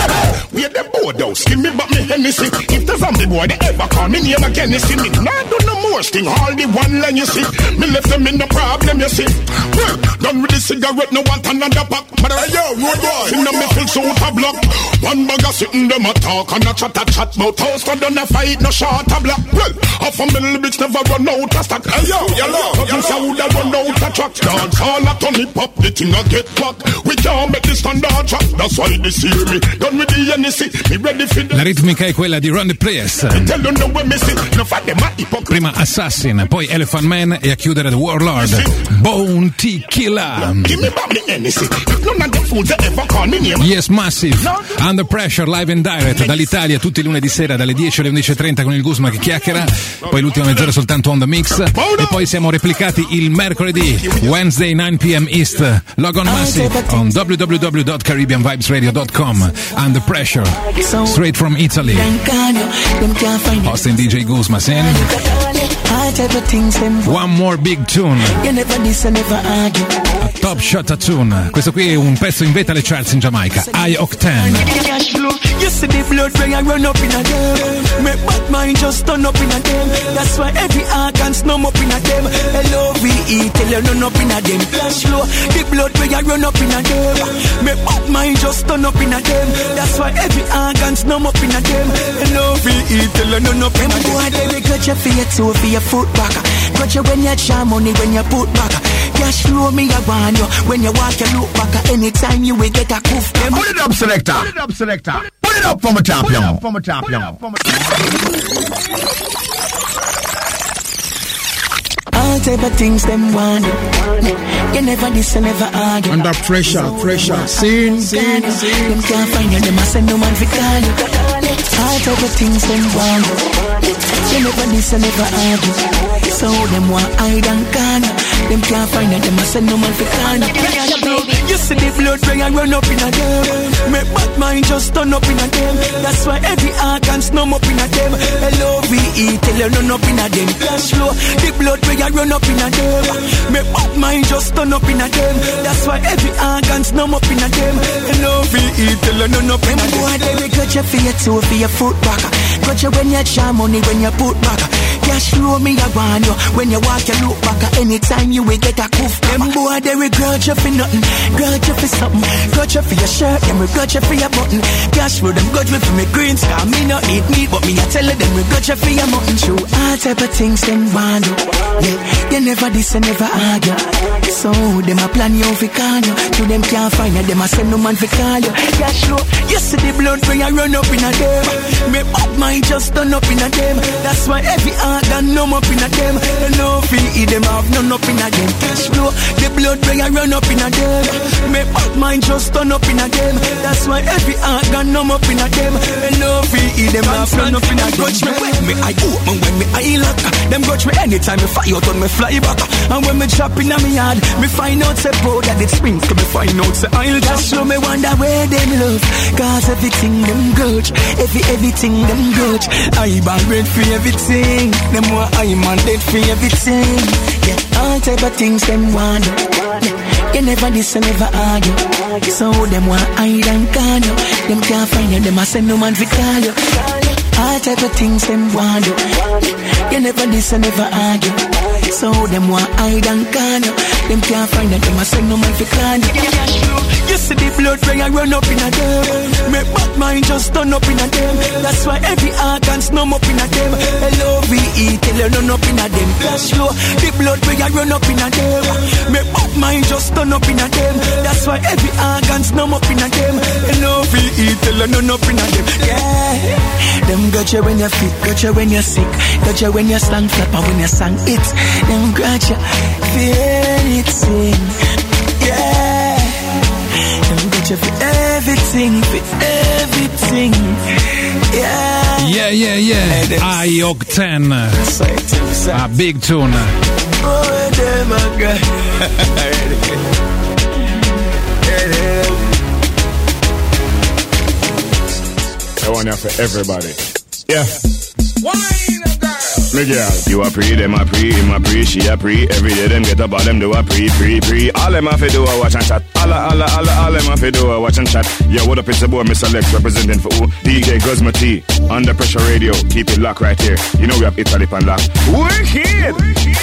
We are the board house, give me back me Hennessy. If the zombie boy they ever call me name again you see. Me nah do no more sting, all the one line you see. Me left them in no problem you see. Well, done with the cigarette, no want another pack. But yo, road boy, in the middle so a block. One bag of sitting them a talk and a chat about toast and done a fight, no short a block. Well, half a middle bitch never run out of stock. Hey yo, you sound that run out of track. Dance all a turn it pop, the thing a get clock. We can't make this standard track, that's why they see me. Done with the NC, me ready for the... La ritmica è quella di Run the Place. Prima Assassin, poi Elephant Man e a chiudere The Warlord, Bone T Killer. Yes Massive, Under Pressure live and direct dall'Italia tutti i lunedì sera dalle 10 alle 11.30 con il Guzma che chiacchiera, poi l'ultima mezz'ora soltanto on the mix e poi siamo replicati il mercoledì Wednesday 9 p.m. East. Log on Massive on www.caribbeanvibesradio.com. Under Pressure straight from Italy. Hosting DJ Guzma Sen. One more big tune. A top shot tune. Questo qui è un pezzo in vetta alle charts in Giamaica. High Octane. You see the blood when I run up in a them. My bad mind just turn up in a them. That's why every organ snum up in a them. L-O-V-E tell you run up in a them. Flash flow. The blood when I run up in a them. My bad mind just turn up in a them. That's why every organ snum up in a them. L-O-V-E tell you run up in a them. Boy, they got your feet so for your foot back. Got you when you charm money when you put back. Cash flow me a want you. When you walk you look back. Anytime you will get a coof. Put it up, selector. Put it up, selector. Put it up for my champion. For my champion. All type of things them want. You never this and never argue. Under pressure. Scene. Them can't find you. Them a send no man fi call you. All type of things them want. You never this and never argue. So them want hide and corner. Them can't find you. Them a send no man fi call you. You see the blood pressure run up in a them. Make bad mind just turn up in a them. That's why every organ snum up in a them. L-O-V-E tell you run up in a them. Slow the blood pressure run up in a them. Make bad mind just turn up in a them. That's why every organ snum up in a them. L-O-V-E tell you run up in a them. Boy, they got you for your toe, for your foot back. Got you when you charm money when you put back. Cash flow me a want you. When you walk you look back. Anytime you will get a coof. Them boy they regret you for nothing. Grudge you for something. Grudge you for your shirt. Them regret you for your button. Cash flow them grudge me for me greens. Cause me not eat meat. But me I tell them regret you for your mutton. True all type of things them want you. Yeah, you never this and never argue. So them a plan you fi call you. To them can't find you. Them a send no man fi call you. Cash flow. You see the blood when you run up in a them. Me up mind just turn up in a them. That's why every organ numb up in a them. And no fee them have none up in a them. Cash flow. The blood when you run up in a them. Me up mind just turn up in a them. That's why every organ numb up in a them. And no fee them have none up in a them. Grudge me when me I open when me I lock. Them grudge me anytime me fire out on me fly back. And when me chop in a me yard, me find out say bro that it springs. So me find out say I'll just show me wonder where them love. Cause everything them grudge. Everything them grudge. I ball red for everything. Them want I man dead for everything. Yeah, all type of things them want. You never this and never argue. So them want hide and corner. Them can't find you. Them a send no man fi call you. All type of things them want. You never this and never argue. So them want hide and corner. Them can't find you. Them a send no man fi call you. You see the blood pressure run up in a them. Make bad mind just turn up in a them. That's why every organ snum up in a them. L-O-V-E tell you run up in a them. Cash flow, the blood pressure run up in a them. Make bad mind just turn up in a them. That's why every organ snum up in a them. L-O-V-E tell you run up in a them. Yeah, them got you when you're fit, got you when you're sick, got you when you stand flat, and when you sang it. Them got you feel it sing. Yeah. For everything, yeah. High Octane, a big tune. I want that for everybody. Yeah. Me girl, you a pre, them a pre, him a pre, she a pre. Every day them get up, all them do a pre. All them have to do a watch and chat. All them have to do a watch and chat. Yeah, what up, it's a boy, Mr. Lex, representing for who? DJ Guzma T, Under Pressure Radio. Keep it locked right here. You know we have Italy pan lock. Wicked.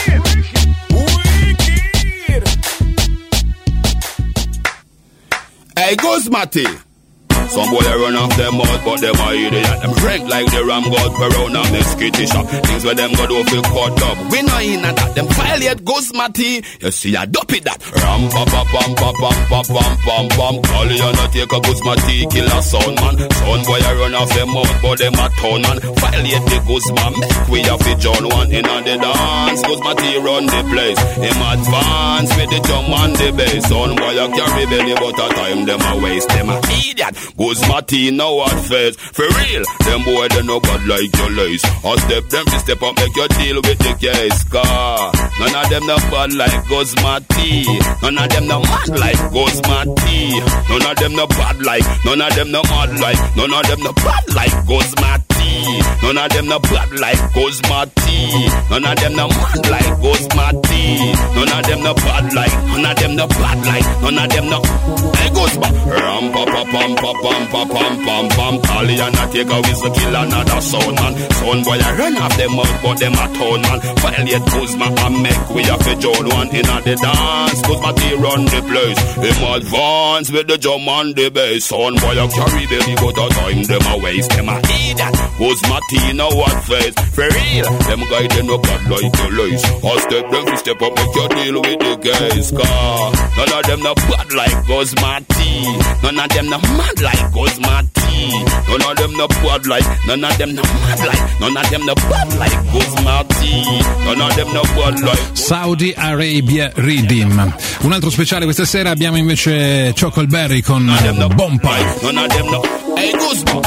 Hey, Guzma T. Some boy they run off them mouth, but them are idiot. Them rank like the ram god Corona, miss kitty shop. Things where them go do feel caught up. We know in that, them violate Guzma T. You see a dope it that. Ram pa pa pam pa pam pa pam pam pam. Call you not take a Guzma T, kill a sound man. Sound boy I run off them mouth, but them a town man. Violate the Guzma, make we have the John one in on the dance. Guzma T run the place. Him advance with the drum and the bass. Sound boy I carry belly, but a time them a waste. Them a idiot. Guzma T now what face. For real, them boy they no bad like your lace. Or step them to step up, make you deal with the case. Car none of them no bad like Guzma T. None of them no mad like Guzma T. None of them no bad like. None of them no mad like. None of them no bad like Guzma T. None of them no bad like Guzma T. None of them no mad like Guzma T. None of them no bad like. None of them no bad like. None of them no. Hey Guzma, ram pa pa pam pa pam pa pam pam pam. Tally and I take a whistle, kill another sound man. Sound boy I run off them out, but them a town man. Violate Guzma and make we have a John one in at the dance. Guzma T run the place. Him advance with the drum and the bass. Sound boy I carry belly, but a time them a waste. Them a idiot. Guzma you know what face. For real, them guys they no bad like the lies. All step them, we step up, make you deal with the guys. Cause none of them no bad like Guzmati. None of them no mad like Guzmati. None of them no bad like, none of them no mad like, none of them no bad like Guzmati. None of them no bad like Saudi Arabia Rhythm. Un altro speciale questa sera abbiamo invece Chocolberry con Bompa. None of them no. Hey Guzma.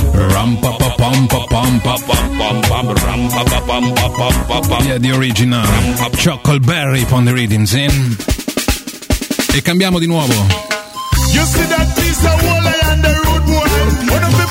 Yeah, the original Chocolberry on the rhythms in. E cambiamo di nuovo. You see that piece of wall on the road, boy? One of the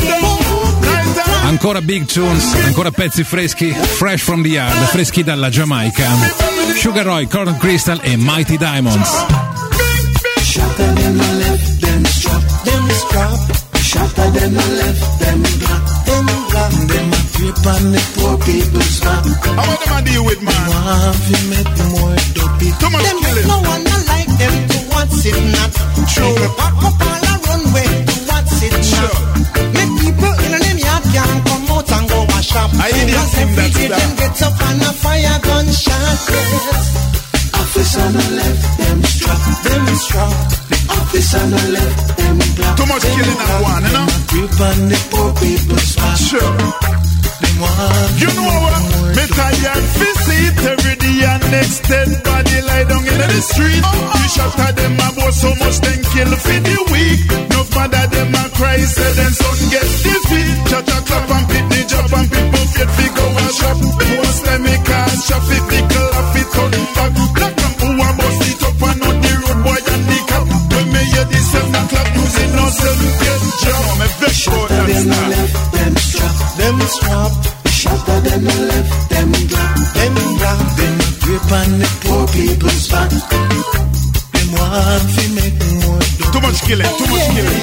Ancora big tunes, ancora pezzi freschi, fresh from the yard, freschi dalla Giamaica. Sugar Roy, Corn Crystal e Mighty Diamonds. Shatter them left, them strap, them strap. Shatter them left, them black, them black. Them a grip on the poor people's back. How about them I deal with, man? Want to make more dopey. Too much them killing. No one like them to what's it not. True. Back up on the runway to what's it not. Make people in the yard can come out and go a shop. I hear because every day them get up on a fire gunshot. Office on the left, them strap, them strap. Office on the left, them black. Too much killing at one, you know? Grip on the poor people's back. Sure. You know what? Me tired visit every day and next dead body lie down in the street. You shot at them about so much then kill for the week. No father them a cry, say then son get defeat. Shut a clap and pit the job and people fit fi go and shop. Most let me cast traffic, nickel off it on back. Black and who a bust it up and on the road boy and the cap. When me hear the 7 o'clock using no self get job. Me vex out and stop. Them strap, them strap. Shatter them left, them black, them black. Them grip on the poor people's back. Them want to make more. Too much killing, too much killing.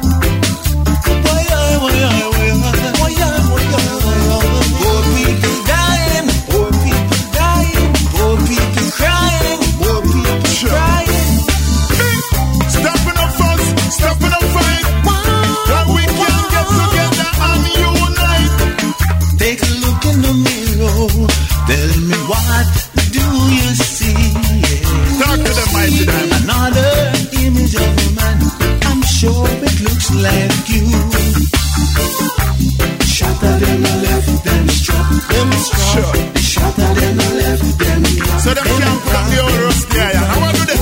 Poor people dying, poor people dying, poor people crying, poor people crying. Stopping up fuss, stopping up fight. That we can get together and unite. Take a look in the mirror. Tell me what do you see? Yeah. Talk to them, Mighty Diamond. Another image of a man. I'm sure it looks like you. Shatter them left, them strap, them strap. Sure. Shatter them left, them black. So them can't put up the old rust there. How I do that?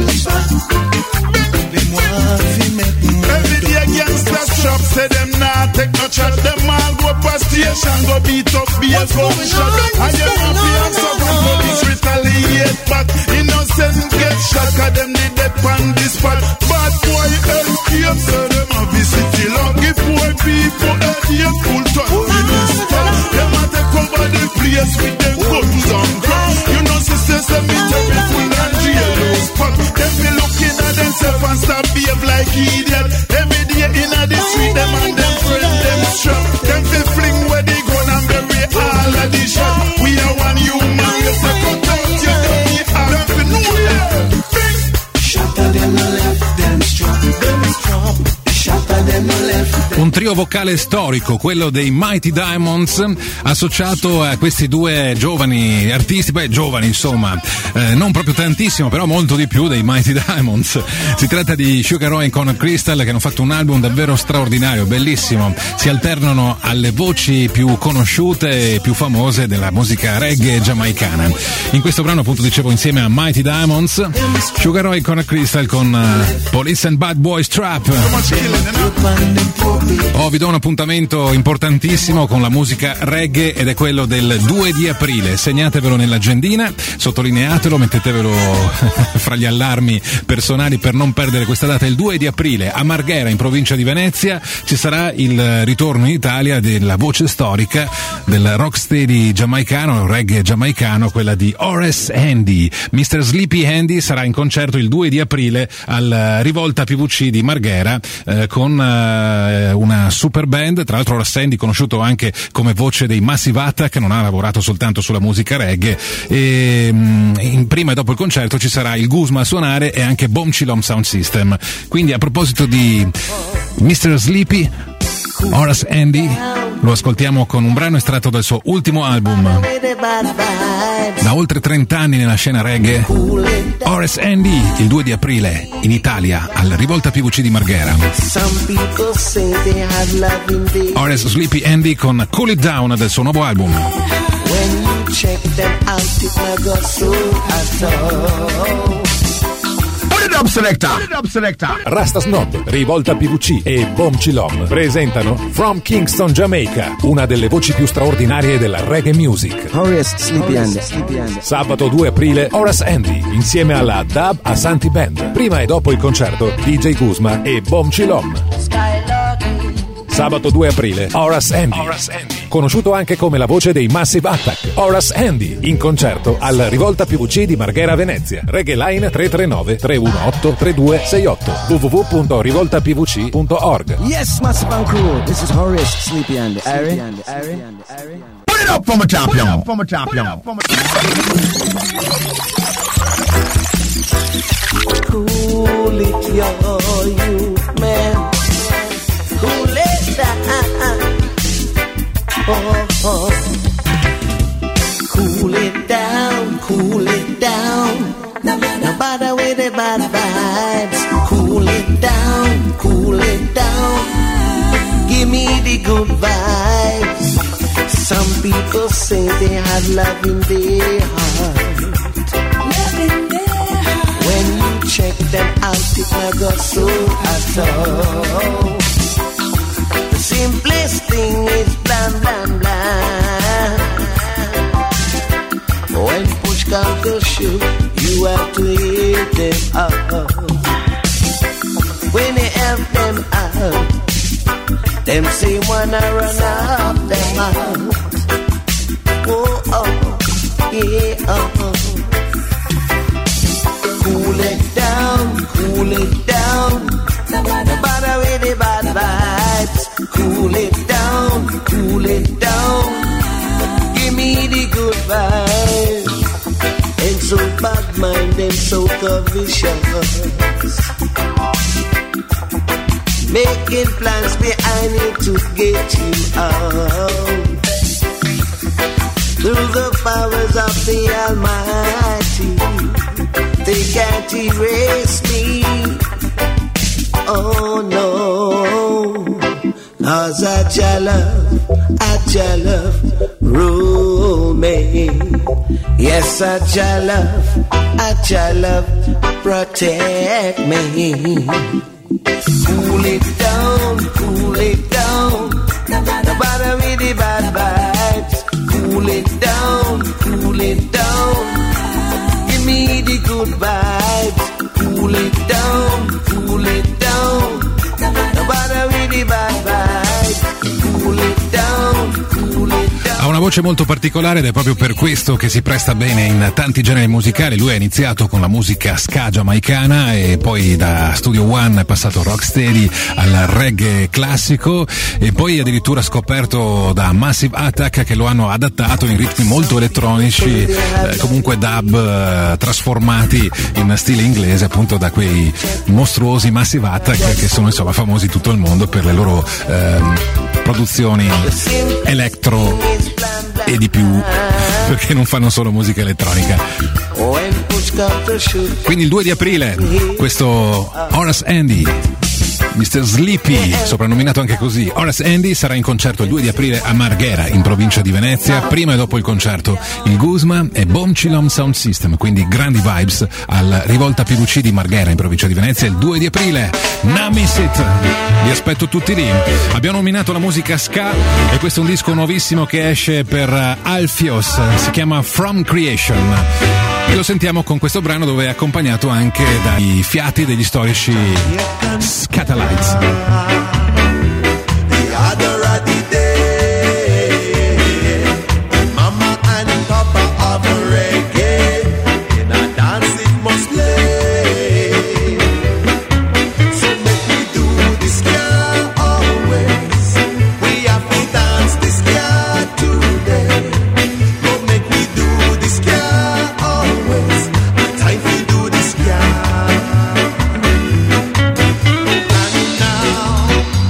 Them want to make more. Every day against the shop, say them nah take no chat. Them all go up a station, go beat up, be a gunshot. And you know the answer from police retaliate back. Innocent get shot, cause them did dead on this spot. Bad boy escape, so them a visit the lucky poor people. They full time in this spot. Them a take over the place with them guns on ground. You know sisters, them be terrible and jail spot. Them be looking at themselves and start behave like idiot. Every day in the street, them and them friend, them shot. Them feel fling where they gun and bury all of the shot. We are one human, you say cut out your dirty heart. Them feel know that. Shatter them left, them strap, them strap. Shatter them left. Un trio vocale storico, quello dei Mighty Diamonds, associato a questi due giovani artisti, beh giovani insomma, non proprio tantissimo, però molto di più dei Mighty Diamonds. Si tratta di Sugar Roy e Corn Crystal, che hanno fatto un album davvero straordinario, bellissimo. Si alternano alle voci più conosciute e più famose della musica reggae giamaicana. In questo brano appunto dicevo insieme a Mighty Diamonds, Sugar Roy e Corn Crystal con Police and Bad Boys Trap. Vi do un appuntamento importantissimo con la musica reggae ed è quello del 2 di aprile. Segnatevelo nell'agendina, sottolineatelo, mettetevelo fra gli allarmi personali per non perdere questa data. Il 2 di aprile a Marghera, in provincia di Venezia, ci sarà il ritorno in Italia della voce storica del rocksteady giamaicano, reggae giamaicano, quella di Horace Handy. Mr. Sleepy Handy sarà in concerto il 2 di aprile al Rivolta PVC di Marghera con una super band. Tra l'altro Horace Handy, conosciuto anche come voce dei Massive Attack, non ha lavorato soltanto sulla musica reggae, e prima e dopo il concerto ci sarà il Guzma a suonare e anche Boom Chilom Sound System. Quindi a proposito di Mr. Sleepy, Horace Andy, lo ascoltiamo con un brano estratto dal suo ultimo album. Da oltre 30 anni nella scena reggae, Horace Andy, il 2 di aprile in Italia al Rivolta PVC di Marghera. Horace Sleepy Andy con Cool It Down del suo nuovo album. Rasta Snob, Rivolta PVC e Bom Chilom presentano From Kingston, Jamaica, una delle voci più straordinarie della reggae music. Horace Sleepy Andy. Sabato 2 aprile, Horace Andy insieme alla Dub Asante Band. Prima e dopo il concerto, DJ Guzma e Bom Chilom. Sabato 2 aprile, Horace Andy, conosciuto anche come la voce dei Massive Attack. Horace Andy in concerto al Rivolta PVC di Marghera, Venezia. Reggae Line 339 318 3268 www.rivoltapvc.org. Yes, Massive and crew, this is Horace Sleepy Andy. Put it up for my champion. Cool it, you man. Cool it down. Oh. Cool it down, cool it down. No bother with the bad vibes. Cool it down, cool it down. Give me the good vibes. Some people say they have love in their heart. When you check them out, it may go so at all. The simplest thing is blam, blam, blam. When push comes to shove, you have to hit them up. When you help them out, them say wanna run up them out. Oh, yeah, Cool it down, cool it down. No bother with the bad vibes. Cool it down, cool it down. Give me the good vibes. Ain't so bad mind, ain't so covetous. Making plans behind it to get you out. Through the powers of the Almighty, they can't erase me. Oh no, 'cause I love, rule me. Yes, I love, protect me. Cool it down, cool it down. No bother with the bad vibes. Cool it down, cool it down. Give me the good vibes. Cool it down, cool it down. No bother with the bad vibes. Cool it down, cool it down. Ha una voce molto particolare ed è proprio per questo che si presta bene in tanti generi musicali. Lui ha iniziato con la musica ska giamaicana e poi da Studio One è passato rocksteady al reggae classico e poi addirittura scoperto da Massive Attack che lo hanno adattato in ritmi molto elettronici, comunque dub trasformati in stile inglese appunto da quei mostruosi Massive Attack che sono insomma famosi in tutto il mondo per le loro produzioni electro e di più, perché non fanno solo musica elettronica. Quindi il 2 di aprile questo Horace Andy, Mr. Sleepy, soprannominato anche così, Horace Andy, sarà in concerto il 2 di aprile a Marghera, in provincia di Venezia. Prima e dopo il concerto il Guzma e Bom Chilom Sound System, quindi grandi vibes al Rivolta PVC di Marghera, in provincia di Venezia, il 2 di aprile. Namisit, vi aspetto tutti lì. Abbiamo nominato la musica ska e questo è un disco nuovissimo che esce per Alfios, si chiama From Creation. E lo sentiamo con questo brano dove è accompagnato anche dai fiati degli storici Scatalites. Now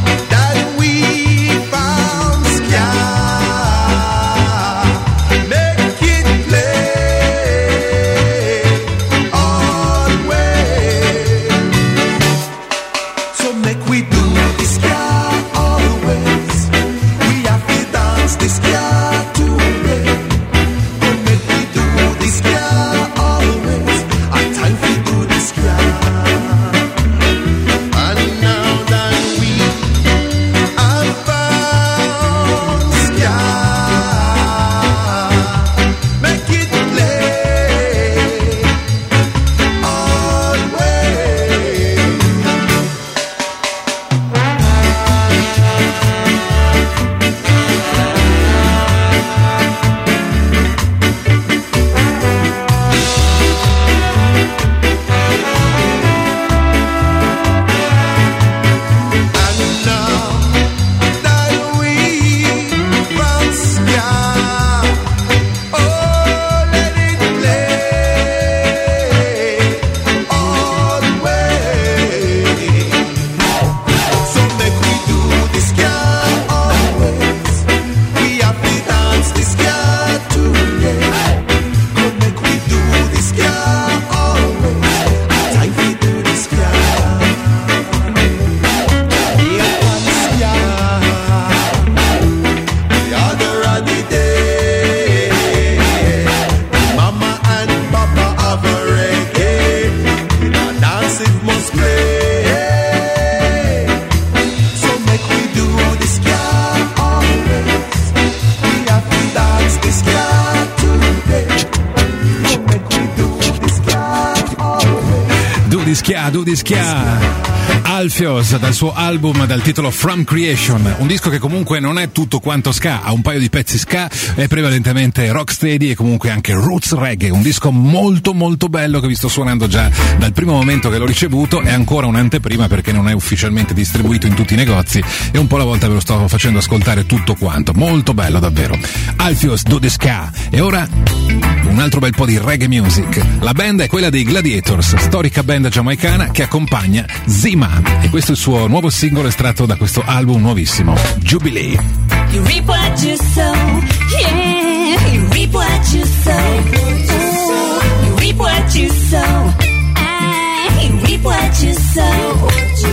Dudischia. Alfios dal suo album dal titolo From Creation, un disco che comunque non è tutto quanto ska, ha un paio di pezzi ska, è prevalentemente rocksteady e comunque anche roots reggae, un disco molto molto bello che vi sto suonando già dal primo momento che l'ho ricevuto, è ancora un'anteprima perché non è ufficialmente distribuito in tutti i negozi e un po' alla volta ve lo sto facendo ascoltare tutto quanto, molto bello davvero. Alfios Dudischia. E ora un altro bel po' di reggae music. La band è quella dei Gladiators, storica band giamaicana che accompagna Zima, e questo è il suo nuovo singolo estratto da questo album nuovissimo, Jubilee. You reap what you sow, yeah, you reap what you sow. Ooh, you reap what you sow, you reap what you sow.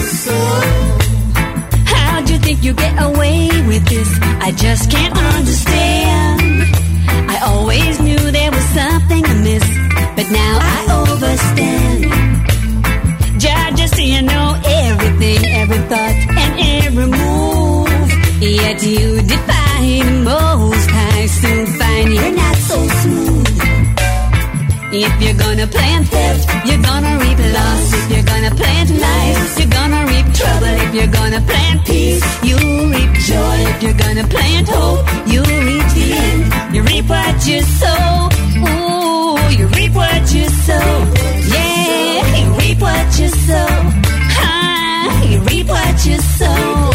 How'd you think you get away with this? I just can't understand. I always knew there was something amiss, but now I overstand. Just so you know everything, every thought and every move. Yet you defy the Most High, soon find you're not so smooth. If you're gonna plant theft, you're gonna reap loss. If you're gonna plant life, you're gonna reap trouble. If you're gonna plant peace, you reap joy. If you're gonna plant hope, you reap the end. You reap what you sow. Ooh, you reap what you sow. Yeah, you reap what you sow. Ah, you reap what you sow.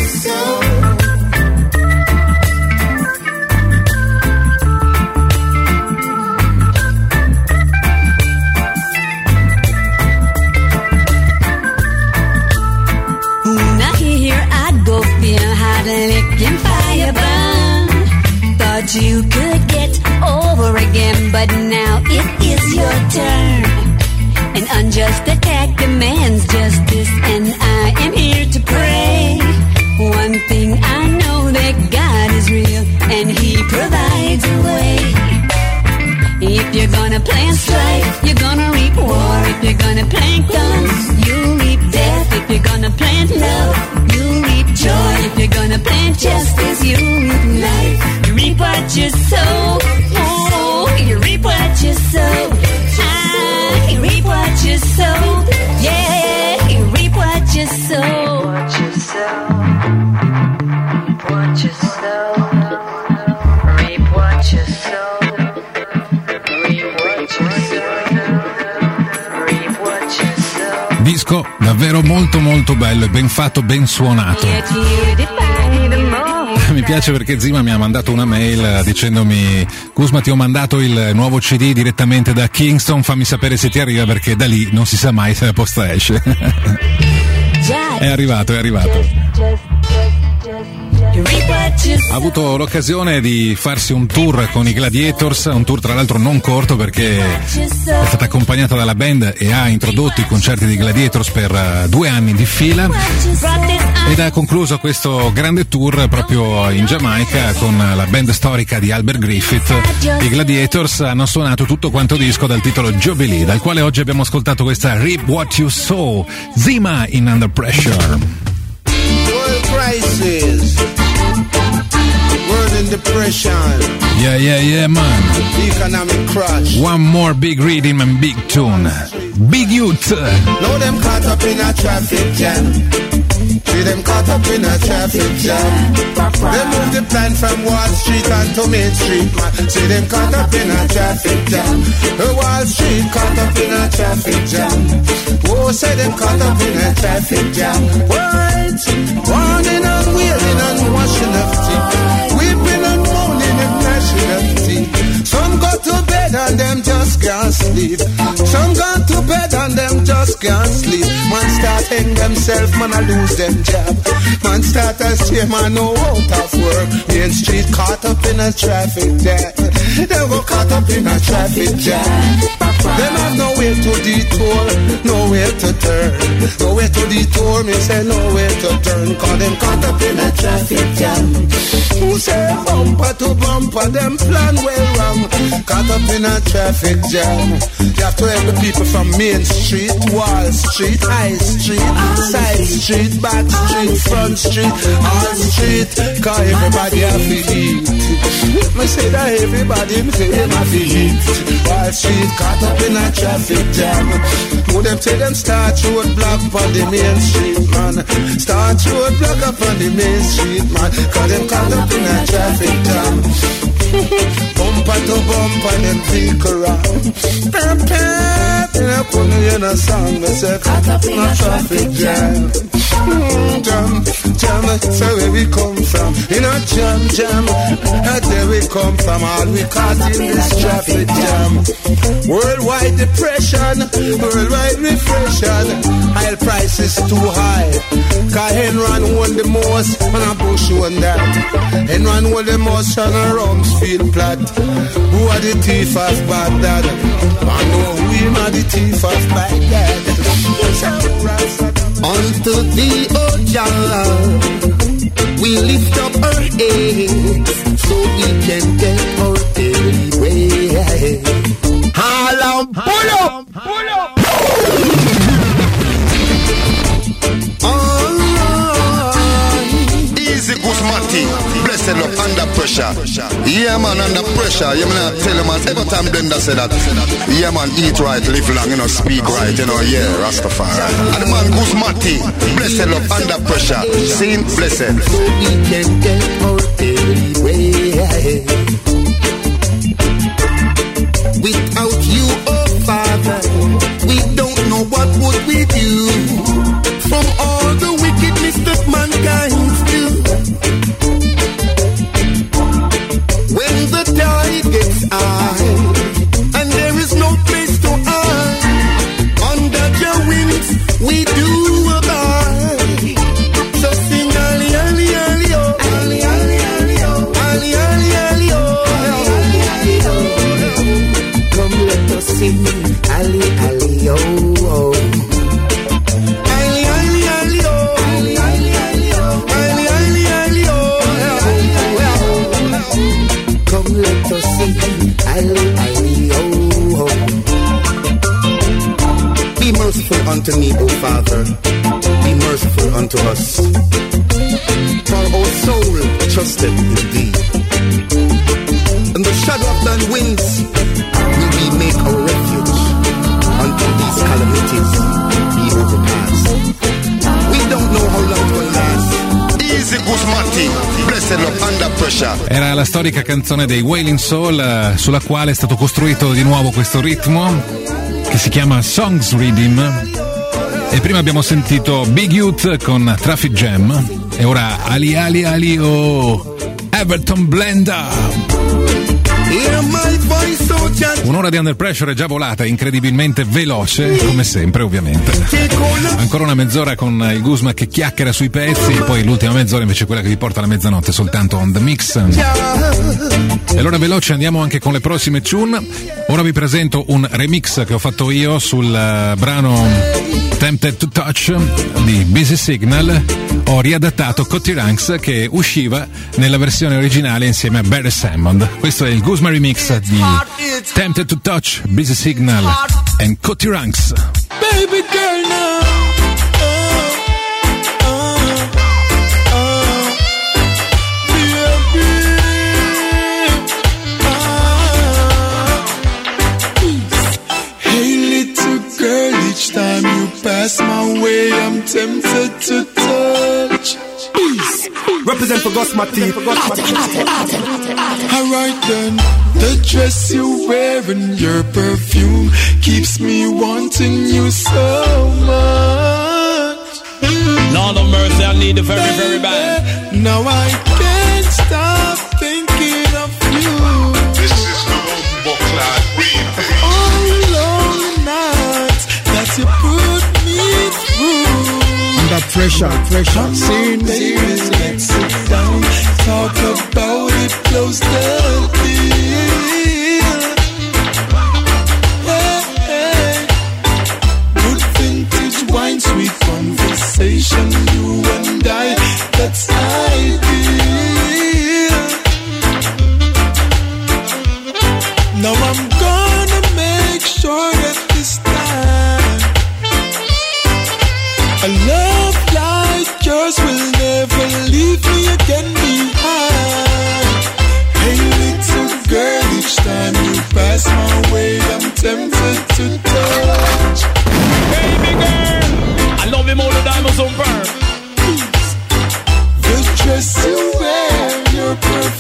Now here I go, feel hot licking fire burn. Thought you could get over again, but now it is your turn. An unjust attack demands justice, and I am here to pray. One thing I know, that God is real, and He provides a way. If you're gonna plant strife, you're gonna reap war. If you're gonna plant guns, you reap death. If you're gonna plant love, you reap joy. If you're gonna plant justice, you reap life. You reap what you sow. Oh, you reap what you sow. Ah, you reap what you sow. Yeah, you reap what you sow. What you sow. What you sow. Reap what you sow. Disco davvero molto molto bello e ben fatto, ben suonato. Mi piace perché Zima mi ha mandato una mail dicendomi: Gusma, ti ho mandato il nuovo CD direttamente da Kingston, fammi sapere se ti arriva perché da lì non si sa mai se la posta esce. È arrivato. Ha avuto l'occasione di farsi un tour con i Gladiators, un tour tra l'altro non corto perché è stata accompagnata dalla band e ha introdotto i concerti di Gladiators per 2 anni di fila ed ha concluso questo grande tour proprio in Giamaica con la band storica di Albert Griffith. I Gladiators hanno suonato tutto quanto disco dal titolo Jubilee, dal quale oggi abbiamo ascoltato questa Reap What You Sow, Zima in Under Pressure. Crisis, world in depression. Yeah, man. Economic crash. One more big rhythm and big tune. Big youth. Know them caught up in a traffic jam. See them caught up in a traffic jam. They move the plan from Wall Street and to Main Street, man. See them caught up in a traffic jam. Wall Street caught up in a traffic jam. Oh, say them caught up in a traffic jam. Right, warning and wailing and washing of teeth, weeping and moaning and gnashing of teeth. Some go to bed and them just can't sleep. Some go to bed and them just can't sleep. Man start hang themselves, man I lose them job. Man start a say man no out of work. Main Street caught up in a traffic jam. They go caught up in a traffic jam. Them have nowhere to detour, nowhere to turn. Nowhere to detour, me say nowhere to turn. Cause them caught up in a traffic jam. Who say bumper to bumper, them plan well wrong. Caught up in a traffic jam. You have to help the people from Main Street, Wall Street, High Street, Side Street, Back Street, Front Street, All Street. Cause everybody have to eat. Me say that everybody me say them a feed. Wall Street caught up in a traffic jam. Who them say them start road block on the main street, man. Start road block up on the main street, man. Cause them caught up in a traffic jam. Bumper to bumper, them vehicle round. I couldn't hear no song, I said, caught up in a traffic jam. Jam, so where we come from, in a jam, that's where we come from, all we caught in this traffic jam. Worldwide depression, worldwide repression, oil prices too high, cause Enron won the most, and a Bush won that. Enron won the most, and a Rumsfeld plot. Who are the thief of Baghdad? I know we are the thief of Baghdad. Unto thee, oh Jah, we lift up our heads so we can get our daily way. Holla, pull up, pull up. Easy Guzmati, blessed love under pressure. Yeah man, under pressure. You mean I tell you man, every time Blender say that. Yeah man, eat right, live long, you know, speak right, you know, yeah, Rastafari. And the man Guzmati, blessed love under pressure. Sing blessed. So we can get our daily way. Without you, oh Father, we don't know what would we do. From all the wickedness that mankind do. When the tide gets high and there is no place to hide, under your wings we do abide. So sing ali ali ali oh, ali ali ali oh, ali ali ali oh, ali ali oh. Come let us sing ali ali oh. Let us sing, Ali, oh, oh. Be merciful unto me, O Father. Be merciful unto us. For our soul trusted in thee. In the shadow of thy wings will we make our refuge until these calamities be overpassed. We don't know how long it will last. Easy Guzmati, blessed love under pressure. Era la storica canzone dei Wailing Soul, sulla quale è stato costruito di nuovo questo ritmo che si chiama Songs Rhythm. E prima abbiamo sentito Big Youth con Traffic Jam e ora Ali Ali Ali oh, Everton Blender. Un'ora di Under Pressure è già volata, incredibilmente veloce, come sempre ovviamente. Ancora una mezz'ora con il Guzma che chiacchiera sui pezzi, e poi l'ultima mezz'ora invece quella che vi porta alla mezzanotte soltanto on the mix. E allora veloce andiamo anche con le prossime tune. Ora vi presento un remix che ho fatto io sul brano Tempted to Touch di Busy Signal. Ho riadattato Cotty Ranks che usciva nella versione originale insieme a Barry Salmon. Questo è il Guzma remix di Tempted to Touch, Busy Signal and Cotty Ranks. Baby girl now. Each time you pass my way, I'm tempted to touch. Represent for Guzmati. Alright then, the dress you wear and your perfume keeps me wanting you so much. Lord of mercy, I need it very, very bad. Now I can't stop thinking of you. This is the Buckland remix. All long nights that you put me through. Under pressure. Baby, let's sit down, talk about it, close the deal. Hey. Good vintage wine, sweet conversation, you and I, that's ideal. Now I'm gonna make sure that this time a love like yours will never leave me again behind. Hey, little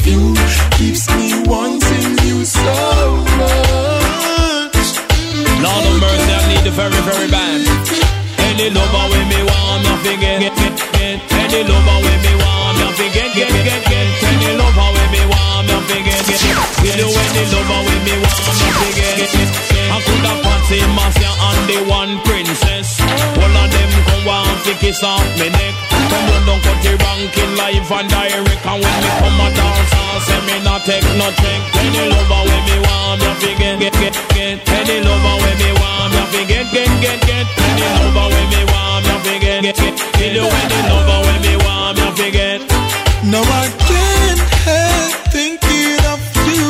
perfume keeps me wanting you so much. Lord of mercy, I need the very, very bad. Any lover with me want me forget, get. Any lover with me want me forget, get. Any lover with me want me forget, get. You know any lover with me want me forget. I could have fancy Marcia and the one princess. All of them come want to kiss off me neck. Come on, don't cut the ranking live and direct. And when me come a dance, I say me not take no check. Any lover with me want me forget, get. Any lover with me want me forget, get. Any lover with me want me forget, get. You know any lover with me want me forget. No, I can't help thinking of you,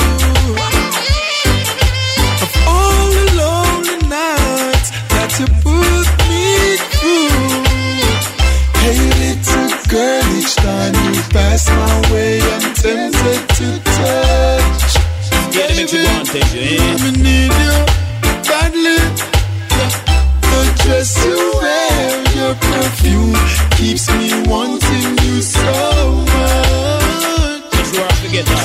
of all the lonely nights that you put me through. Hey little girl, each time you pass my way, I'm tempted to touch. Yeah, that makes you want to take you in. I need you badly. The dress you wear, your perfume keeps me wanting you so much. Just where I forget that.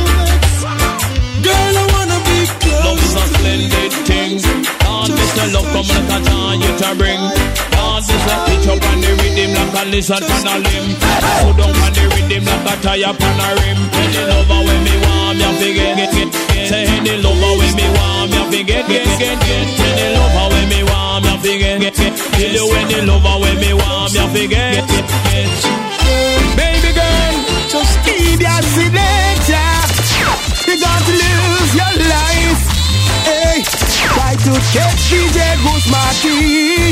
Girl, I wanna be close. Love is a splendid thing. God, Mr. Love, come like a giant you to bring. God, this a pitch up on the rhythm like a lizard on a limb. Put down on the rhythm like a tire on a rim. Any lover when me want me a forget, get. Say any lover when me want me a forget, get. Any lover when me want me a forget, get. Tell you any lover when me want me a forget, get. Baby girl, just keep your signature. You're going to lose your life. Hey, try to catch DJ Goose Marty.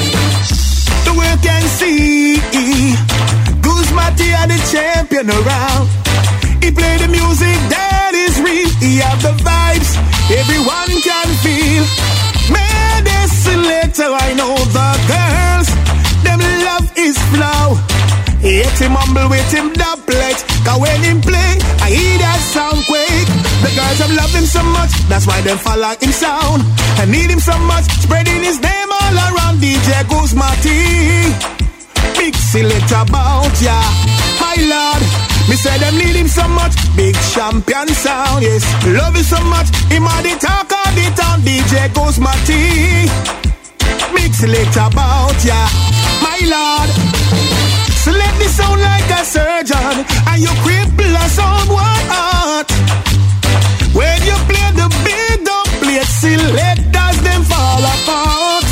The world can see Goose Marty are the champion around. He play the music that is real. He have the vibes everyone can feel. Medicine later, I know the girls, them love is flow. Hate him humble with him doublet. Cause when him play, I hear that sound quick. The girls have loved him so much, that's why they follow him sound. I need him so much, spreading his name all around. DJ Goose Marty, big sillet about ya, my lord. Me say them need him so much, big champion sound, yes. Love him so much, him are the talk of the town. DJ Goose Marty, big sillet about ya, my lord. Select the sound like a surgeon, and you cripple a sound one heart. When you play the beat, don't play selectors, them fall apart.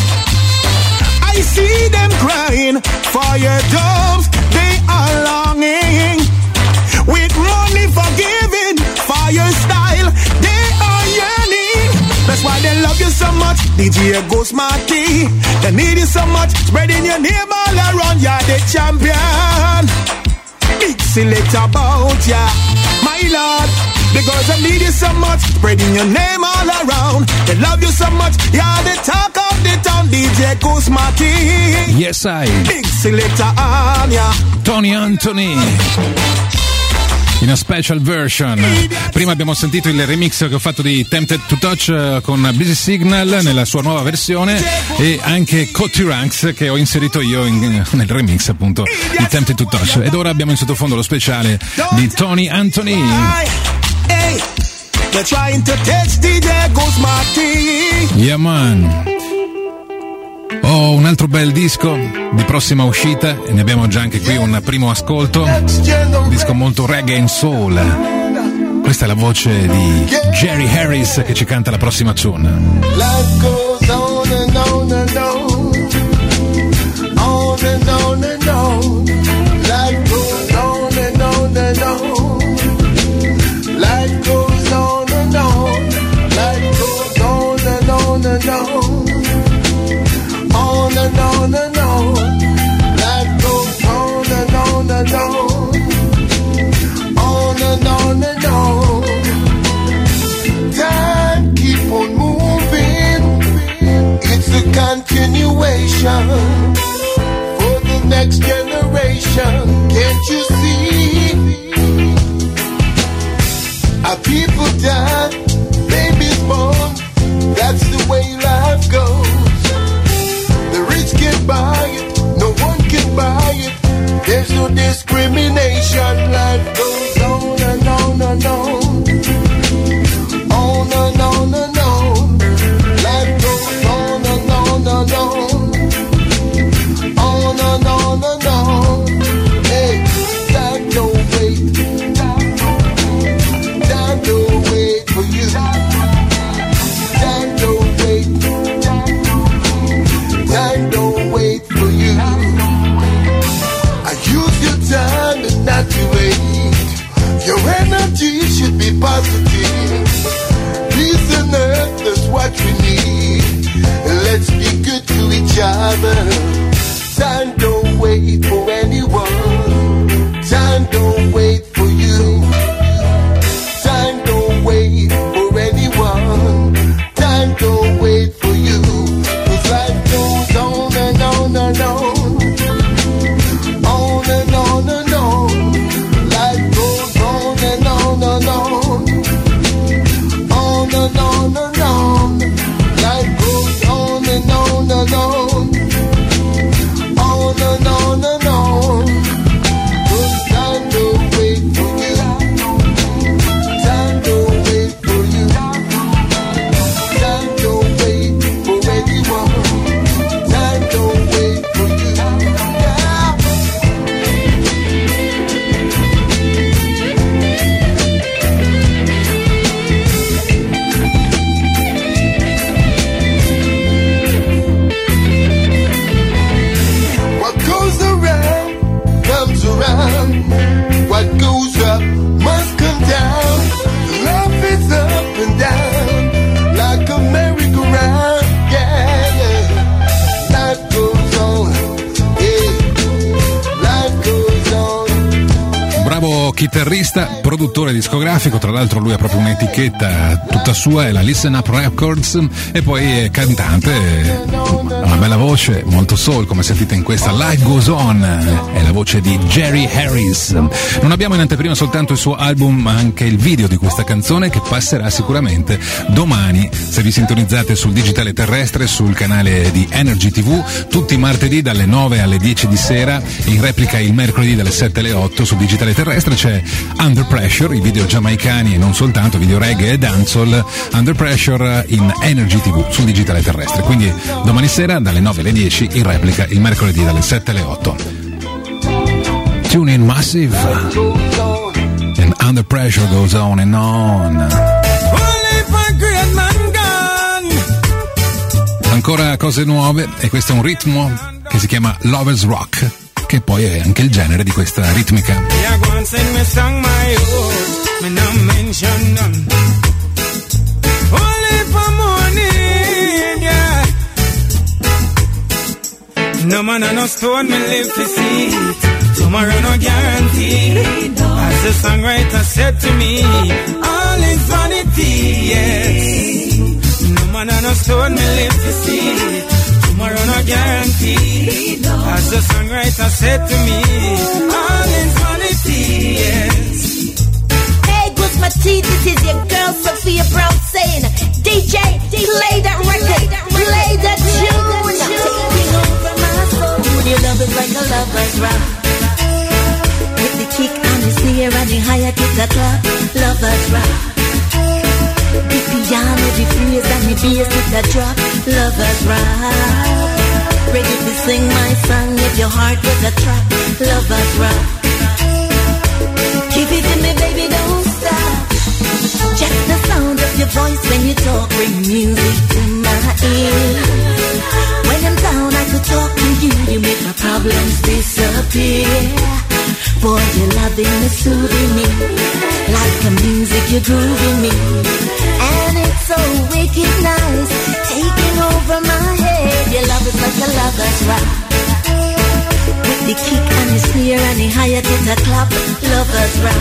I see them crying for your jobs, they are longing. With money forgiving for your style, they are yearning. That's why they love you so much, DJ Goose Marty. They need you so much, spreading your name all around. You're the champion. Big select about ya, my lord. The girls that need you so much, spreading your name all around. They love you so much, you're the talk of the town. DJ Goose Marty. Yes, I. Big selector on ya, Tony Anthony. In a special version. Prima abbiamo sentito il remix che ho fatto di Tempted to Touch con Busy Signal nella sua nuova versione, e anche Cotty Ranks che ho inserito io nel remix appunto di Tempted to Touch. Ed ora abbiamo in sottofondo lo speciale di Tony Anthony. Yeah man. Oh, un altro bel disco di prossima uscita, e ne abbiamo già anche qui un primo ascolto. Un disco molto reggae and soul. Questa è la voce di Jerry Harris che ci canta la prossima tune. Life goes on and on and on. On and on and on. Life goes on and on and on. Life goes on and on. Life goes on and on and on. On and on and on. Life goes on and on and on. On and on and on. Time keep on moving. energy should be positive. Peace on earth is what we need. Let's be good to each other. Time don't wait for anyone. Time don't wait for you. Time don't wait for anyone. Time don't wait for you. 'Cause life goes on and on and on. On and on and on. Life goes on and on and on. On and on and on. Life goes on and on and on. On and on and on. 'Cause time don't wait for you. Time don't wait for you. Time don't wait for anyone. Time don't wait for you. Yeah. What goes around comes around. What goes up must come down. Love is up and down like a merry-go-round. Yeah, yeah. Life goes on. Yeah. Life goes on. Bravo chitarrista, produttore discografico, tra l'altro lui ha proprio un'etichetta tutta sua, è la Listen Up Records, e poi è cantante, ha una bella voce, molto soul, come sentite in questa Life Goes On, è la voce di Jerry Harris. Non abbiamo in anteprima soltanto il suo album, ma anche il video di questa canzone che passerà sicuramente domani, se vi sintonizzate sul digitale terrestre, sul canale di Energy TV, tutti i martedì dalle 9 alle 10 di sera, in replica il mercoledì dalle 7 alle 8 sul digitale terrestre c'è Under Pressure, i video giamaicani e non soltanto, video reggae e dancehall. Under Pressure in Energy TV sul digitale terrestre, quindi domani sera dalle 9 alle 10, in replica il mercoledì dalle 7 alle 8. Tune in Massive and Under Pressure goes on and on. Ancora cose nuove, e questo è un ritmo che si chiama Lovers Rock, che poi è anche il genere di questa ritmica. No man and no stone, me live to see it. Tomorrow no guarantee. As the songwriter said to me, all is vanity, yes. No man and no stone, me live to see it. Tomorrow no guarantee. As the songwriter said to me, all is vanity, yes. Hey, what's my teeth? This is your girl Sophia Brown saying, DJ, play that record, play that tune. Taking over my soul. Your love is like a lover's rock. With the kick and the snare and the higher kick the top, lover's rock. The piano, the phrase and the bass with the drop, lover's rock. Ready to sing my song if your heart was a trap, lover's rock. Keep it in me, baby, don't stop. Check the sound of your voice when you talk, bring music to my ear. When I'm down, I could talk to you, you make my problems disappear. Boy, you're loving me, soothing me, like the music you're grooving me. And it's so wicked nice, taking over my head. Your love is like a lover's rock. With the kick and the snare and the higher to the clap, lover's rock.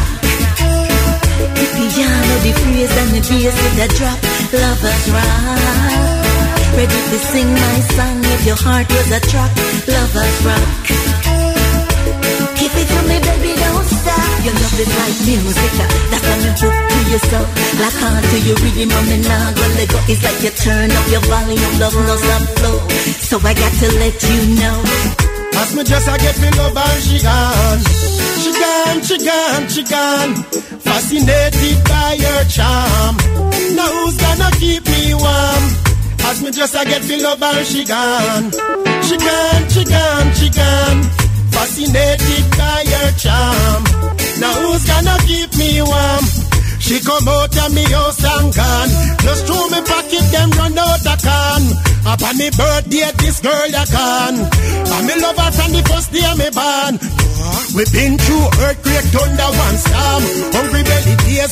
The piano, the phrase and the bass with the drop, lover's rock. Ready to sing my song if your heart was a track, lover's rock. Keep it to me, baby, don't stop. Your love is like music, that's when me hook to your soul. Like on to your rhythm, and me nah go let go. It's like you turn up your volume, love no stop flow. So I got to let you know. As me just I get me love and she gone. She gone, she gone, she gone. Fascinated by your charm. Now who's gonna keep me warm? As me just I get me love and she gone. She gone, she gone, she gone. Fascinated by your charm. Now who's gonna keep me warm? She come out of me house and gone. Just through me pocket, them run out a can. Upon me birthday, this girl ya can. And me love her from the first day me born. We been through earthquake, thunder, one storm. Hungry belly days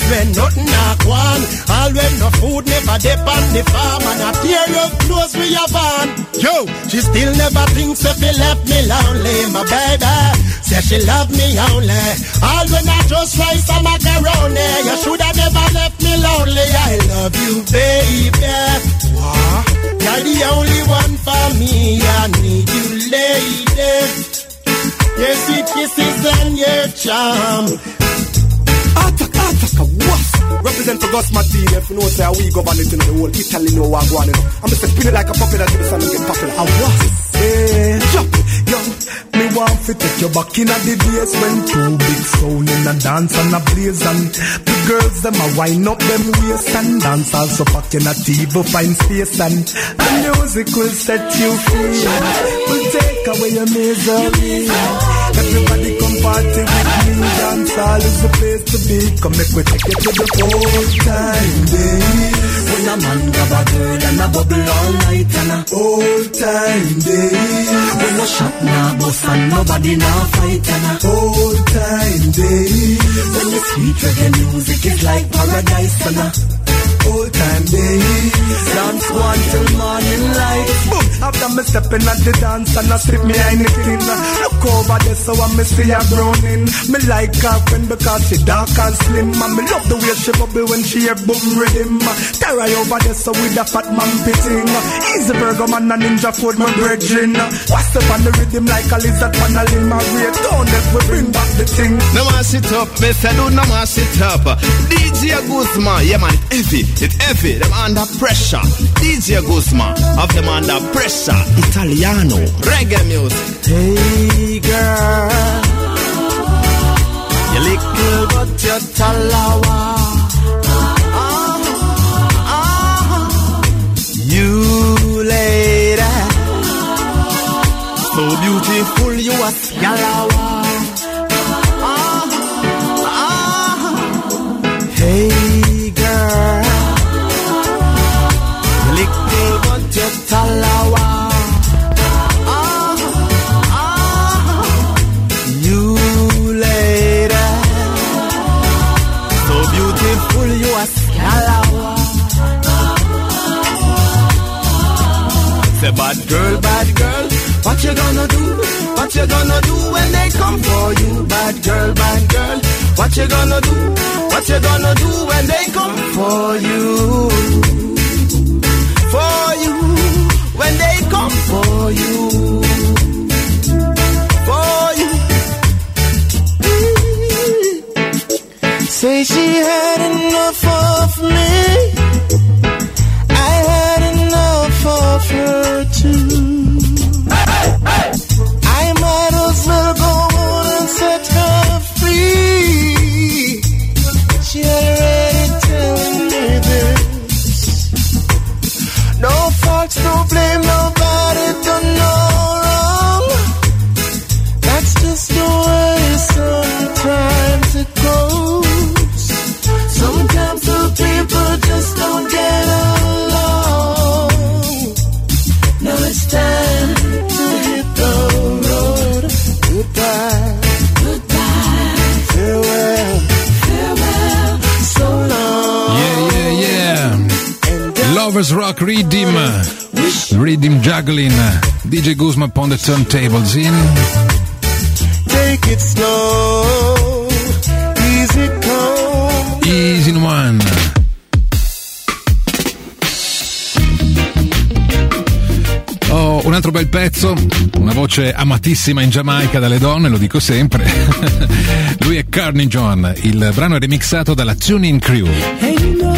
when nothing not one. All when no food never dip on the farm. And I tear your clothes with your van. Yo, she still never thinks if he left me lonely. My baby say she love me only. All when I just rice and macaroni. You should have never left me lonely. I love you, baby. What? You're the only one for me. I need you, lady. Your sweet kisses and your charm. Ataka, what? Represent for Gus Martin, if you know say we govern it in the whole Italy know what going on. I'm just spin it like a puppet until the sun get popular. I was. Hey, jump, yo, me want to take you back in the days when two big soul in a dance and a blaze and the girls them a wind up them waist and dance also pack in a TV find space and the music will set you free. Will take away your misery. Everybody come party with me. Dance all is the place to be. Come make we take it to the old time days. When a man grab a girl and a bubble all night and a old time days. When a shot na bust and nobody na fight and a old time days. When the sweet reggae music is like paradise and a old time days. Dance one till morning light. Boom! After me stepping at the dance and I slip me anything. Look over there so I me see her browning. Me like her friend because she dark and slim. And me love the way she bubble when she a boom rhythm. Carry over there so with the fat man pitting. Easy Virgo man and ninja food my brethren. What's up on the rhythm like a lizard pan a limb a rate. Don't let me bring back the thing. No man sit up, me say do no man sit up. DJ Guzman, yeah man, it's heavy, them under pressure. DJ Guzman, of them under pressure. Italiano, reggae music. Hey girl, you little but you talawa. You lady, so beautiful you a scalawa. Hey girl, you little but you talawa. You lady, so beautiful you a scalawa. Say bad girl, what you gonna do? What you gonna do when they come for you? Bad girl, what you gonna do? What you gonna do when they come for you? For you, when they come for you. For you. Say she had enough of me. I had enough of her too. I might as well go on and set her free. She already telling me this. No faults, no blame, nobody done no wrong. That's just the way sometimes it goes. Sometimes the people just don't get along. Now it's time to hit the road. Goodbye, goodbye, farewell, farewell, so long. Yeah. Lovers Rock Rhythm Juggling. DJ Guzman upon the turntables in. Take it slow, easy come, easy one. Oh, un altro bel pezzo, una voce amatissima in Giamaica dalle donne, lo dico sempre. Lui è Carney John, il brano è remixato dalla Tuning Crew. Hey, you know,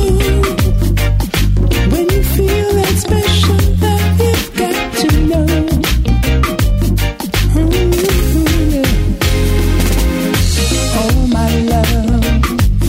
when you feel that special love, you've got to know. Oh, my love,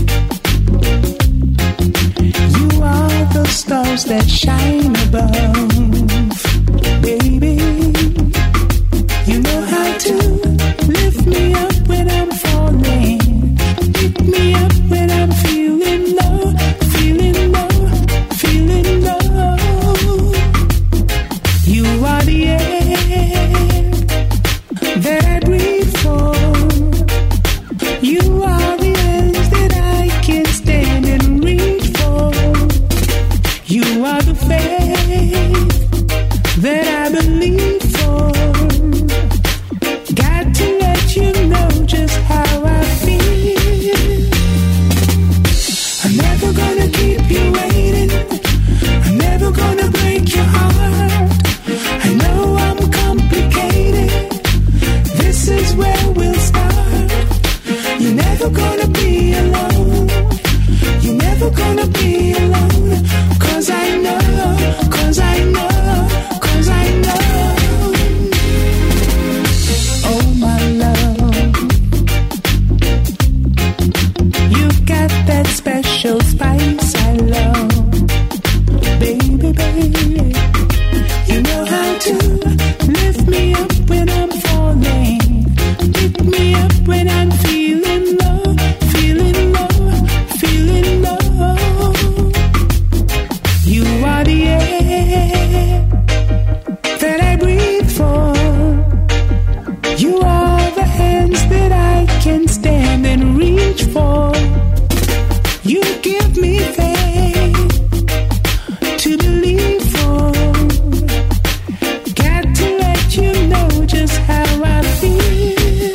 you are the stars that shine above. Baby, you know how to lift me up when I'm falling, pick me up when I'm feeling low, feeling low, feeling low. You are the air that I breathe for. You are the hands that I can never gonna keep you waiting. I'm never gonna break your heart. I know I'm complicated. This is where we'll start. You're never gonna be alone. You're never gonna be alone. 'Cause I know, 'cause I know, 'cause I know. Oh my love, you've got that special spice I love. Baby, baby, you know how to lift me up when I'm falling. Pick me up when I'm feeling low, feeling low, feeling low. You are the air that I breathe for. You are the hands that I can stand and reach for. You give me faith to believe for. Got to let you know just how I feel.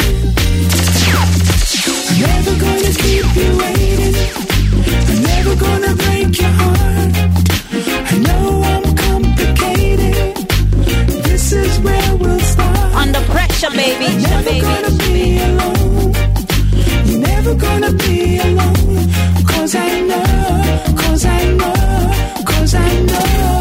I'm never gonna keep you waiting. I'm never gonna break your heart. I know I'm complicated. This is where we'll start. Under pressure, baby. You're never gonna be alone. You're never gonna be alone. 'Cause I know, 'cause I know, 'cause I know.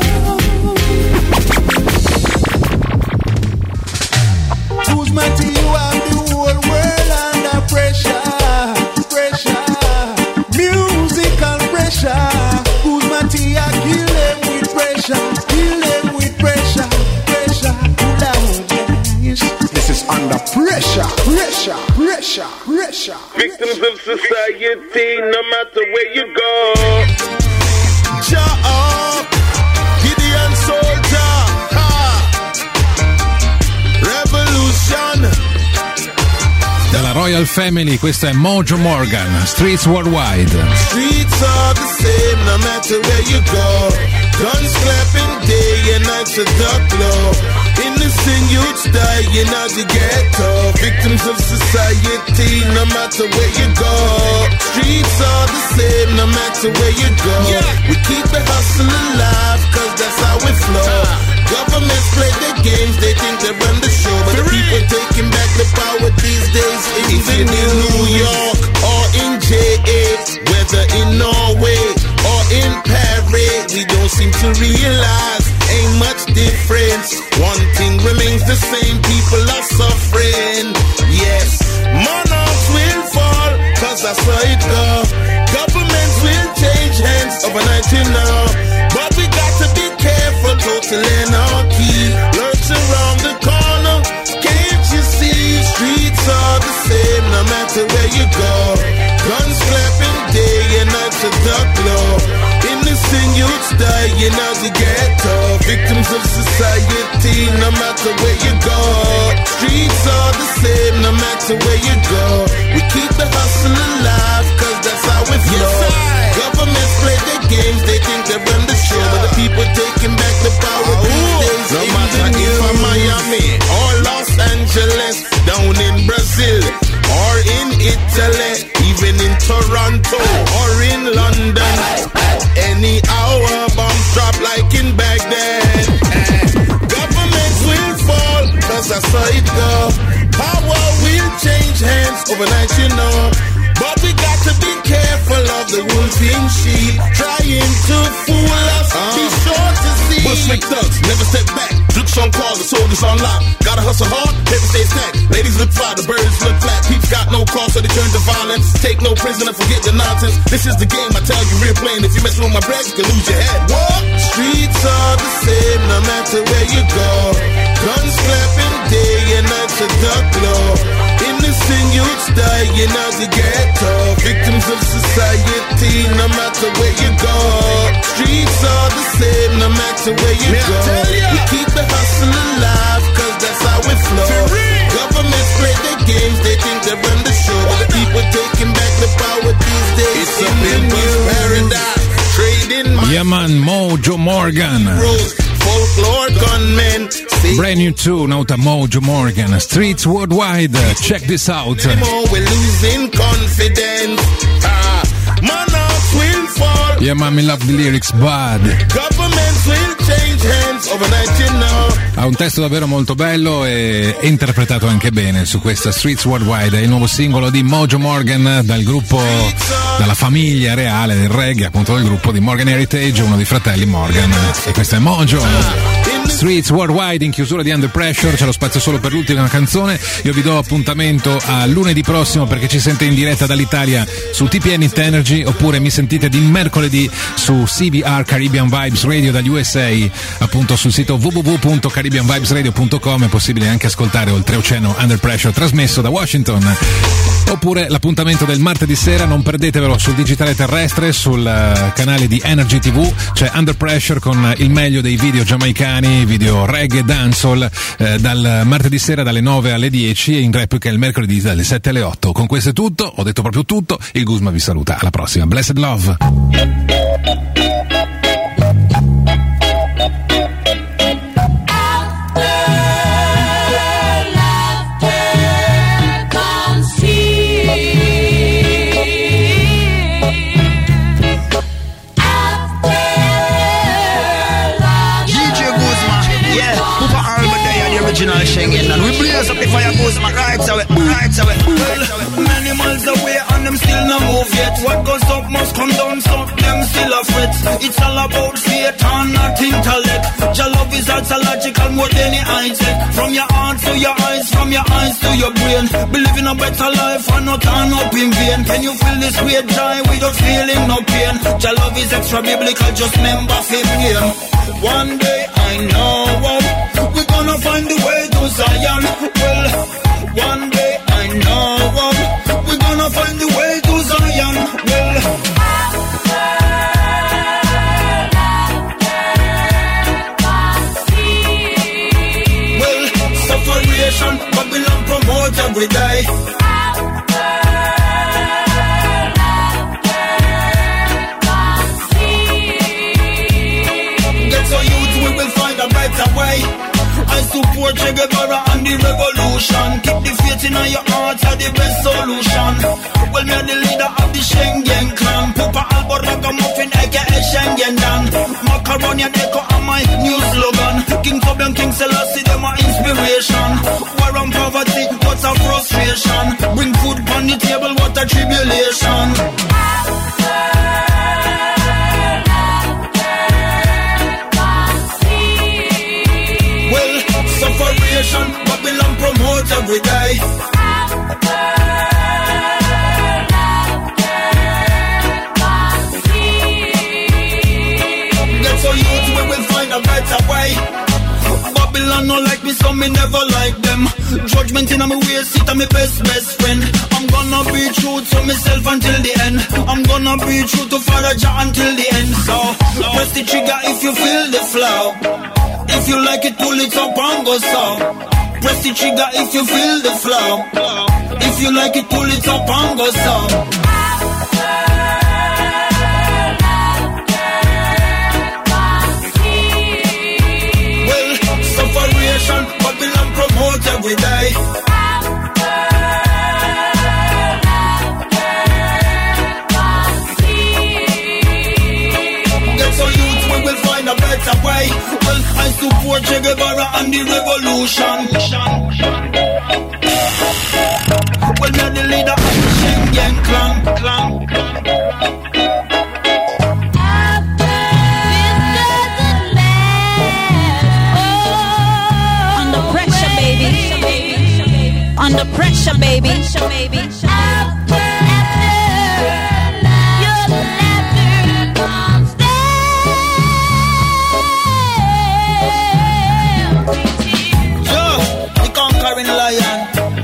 Guzmati, you have the whole world under pressure, pressure, musical pressure. Guzmati, I kill them with pressure, kill them with pressure, pressure. Yes. This is under pressure, pressure, pressure, pressure. Victims of society, no matter where you go. Jah, Gideon soldier, revolution. Della Royal Family, questa è Mojo Morgan, Streets Worldwide. Streets are the same no matter where you go. Guns clapping day and night to duck low. Innocent youths dying out the ghetto. Victims of society no matter where you go. Streets are the same no matter where you go. We keep the hustle alive 'cause that's how we flow. Governments play their games, they think they run the show, but the people taking back the power these days. Even in New York or in JA, whether in Norway or in Paris, we don't seem to realize ain't much difference. One thing remains the same, people are suffering. Yes, monarchs will fall, 'cause that's how it go. Governments will change hands overnight, you know, but we got to be careful, total anarchy lurks around the corner. Can't you see? Streets are the same no matter where you go. Guns clapping day and night to duck low. Innocent youths dying out the ghetto. Victims of society no matter where you go. Streets are the same no matter where you go. We keep the hustle alive 'cause that's how we flow. Governments play their games, they think they run the show, but the people taking back the power these days. No matter if I'm Miami or Los Angeles, down in Brazil or in Italy, even in Toronto or in London, any hour bombs drop like in Baghdad. Governments will fall 'cause that's how it go. Power will change hands overnight, you know, but we got to be careful of the wolf in sheep trying to fool us. Be sure to see. Bushwick thugs never step back. Dukes on call, the soldiers on lock. Gotta hustle hard, paper stay stacked. Ladies look fly, the birds look flat. Peeps got no cause, so they turn to violence. Take no prisoner, forget the nonsense. This is the game, I tell you real plain. If you mess with my bread, you can lose your head. What? Streets are the same no matter where you go. Guns clapping day and night to duck low. Innocent youths dying out the ghetto. Victims of society no matter where you go. Streets are the same no matter where you go. We keep the hustle alive 'cause that's how we flow. Governments play their games, they think they run the show, but the people taking back the power these days. It's a people's paradise. Trading my Yeah man, Mojo Morgan. Folklore gunmen. Brand new tune out of Mojo Morgan. Streets Worldwide. Check this out. We're losing confidence. Monarchs will fall Yeah, mommy love the lyrics, bud. Governments will change hands overnight, you know. Ha un testo davvero molto bello e interpretato anche bene su questa Streets Worldwide. È il nuovo singolo di Mojo Morgan dal gruppo, dalla famiglia reale del reggae, appunto del gruppo di Morgan Heritage, uno dei fratelli Morgan. E questo è Mojo. Streets Worldwide in chiusura di Under Pressure, c'è lo spazio solo per l'ultima canzone. Io vi do appuntamento a lunedì prossimo perché ci sente in diretta dall'Italia su TPN It Energy, oppure mi sentite di mercoledì su CBR Caribbean Vibes Radio dagli USA, appunto sul sito www.caribbeanvibesradio.com. È possibile anche ascoltare Oltreoceano Under Pressure trasmesso da Washington. Oppure l'appuntamento del martedì sera, non perdetevelo sul digitale terrestre, sul canale di Energy TV, c'è Under Pressure con il meglio dei video giamaicani, video reggae, dancehall, dal martedì sera dalle 9 alle 10 e in replica il mercoledì dalle 7 alle 8. Con questo è tutto, ho detto proprio tutto, il Guzma vi saluta, alla prossima, blessed love. Original Schengen, and we blaze up the fire goes my right away, right away. Many miles away and them still no move yet. What goes up must come down, so them still a fret. It's all about faith and not intellect. Your love is logical more than the high tech. From your heart to your eyes, from your eyes to your brain. Believe in a better life and not turn up in vain. Can you feel this weird joy without feeling no pain? Your love is extra biblical, just remember faith game. One day I know we're gonna find the way to Zion. Well, one day I know we're gonna find the way to Zion. Well, separation, Babylon promote every day. Get so youth, we will find a better way. I support Che Guevara and the revolution. Keep the faith in your heart, are the best solution. Well, me the leader of the Schengen clan. Pupa Albo Ragamuffin, aka Schengen Dan. Macaroni and Echo are my new slogan. King Tubby and King Selassie, they're my inspiration. War and poverty, what a frustration. Bring food on the table, what a tribulation. Separation, Babylon promote every day. Get so youth, we will find a better way. Babylon no like me, so me never like them. Judgment in my way, sit on my best friend. I'm gonna be true to myself until the end. I'm gonna be true to Father Jah until the end. So, press the trigger if you feel the flow. If you like it, pull it up and go so. Press the trigger if you feel the flow. If you like it, pull it up and go so. Well, separation, Babylon promote every day. Get so youth, we will find a better way. Well, I support Che Guevara and the revolution. Well, me the leader of the Schengen clan. Under pressure, baby. Under pressure, baby. Lion.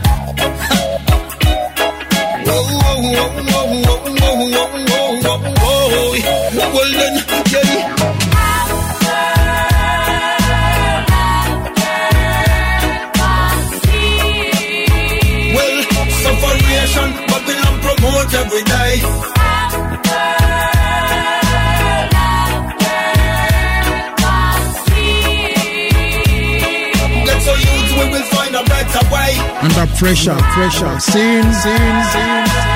Well then, yeah. Well, separation, Babylon promote every day. Get so youth, we will find a better way. Under pressure, scene.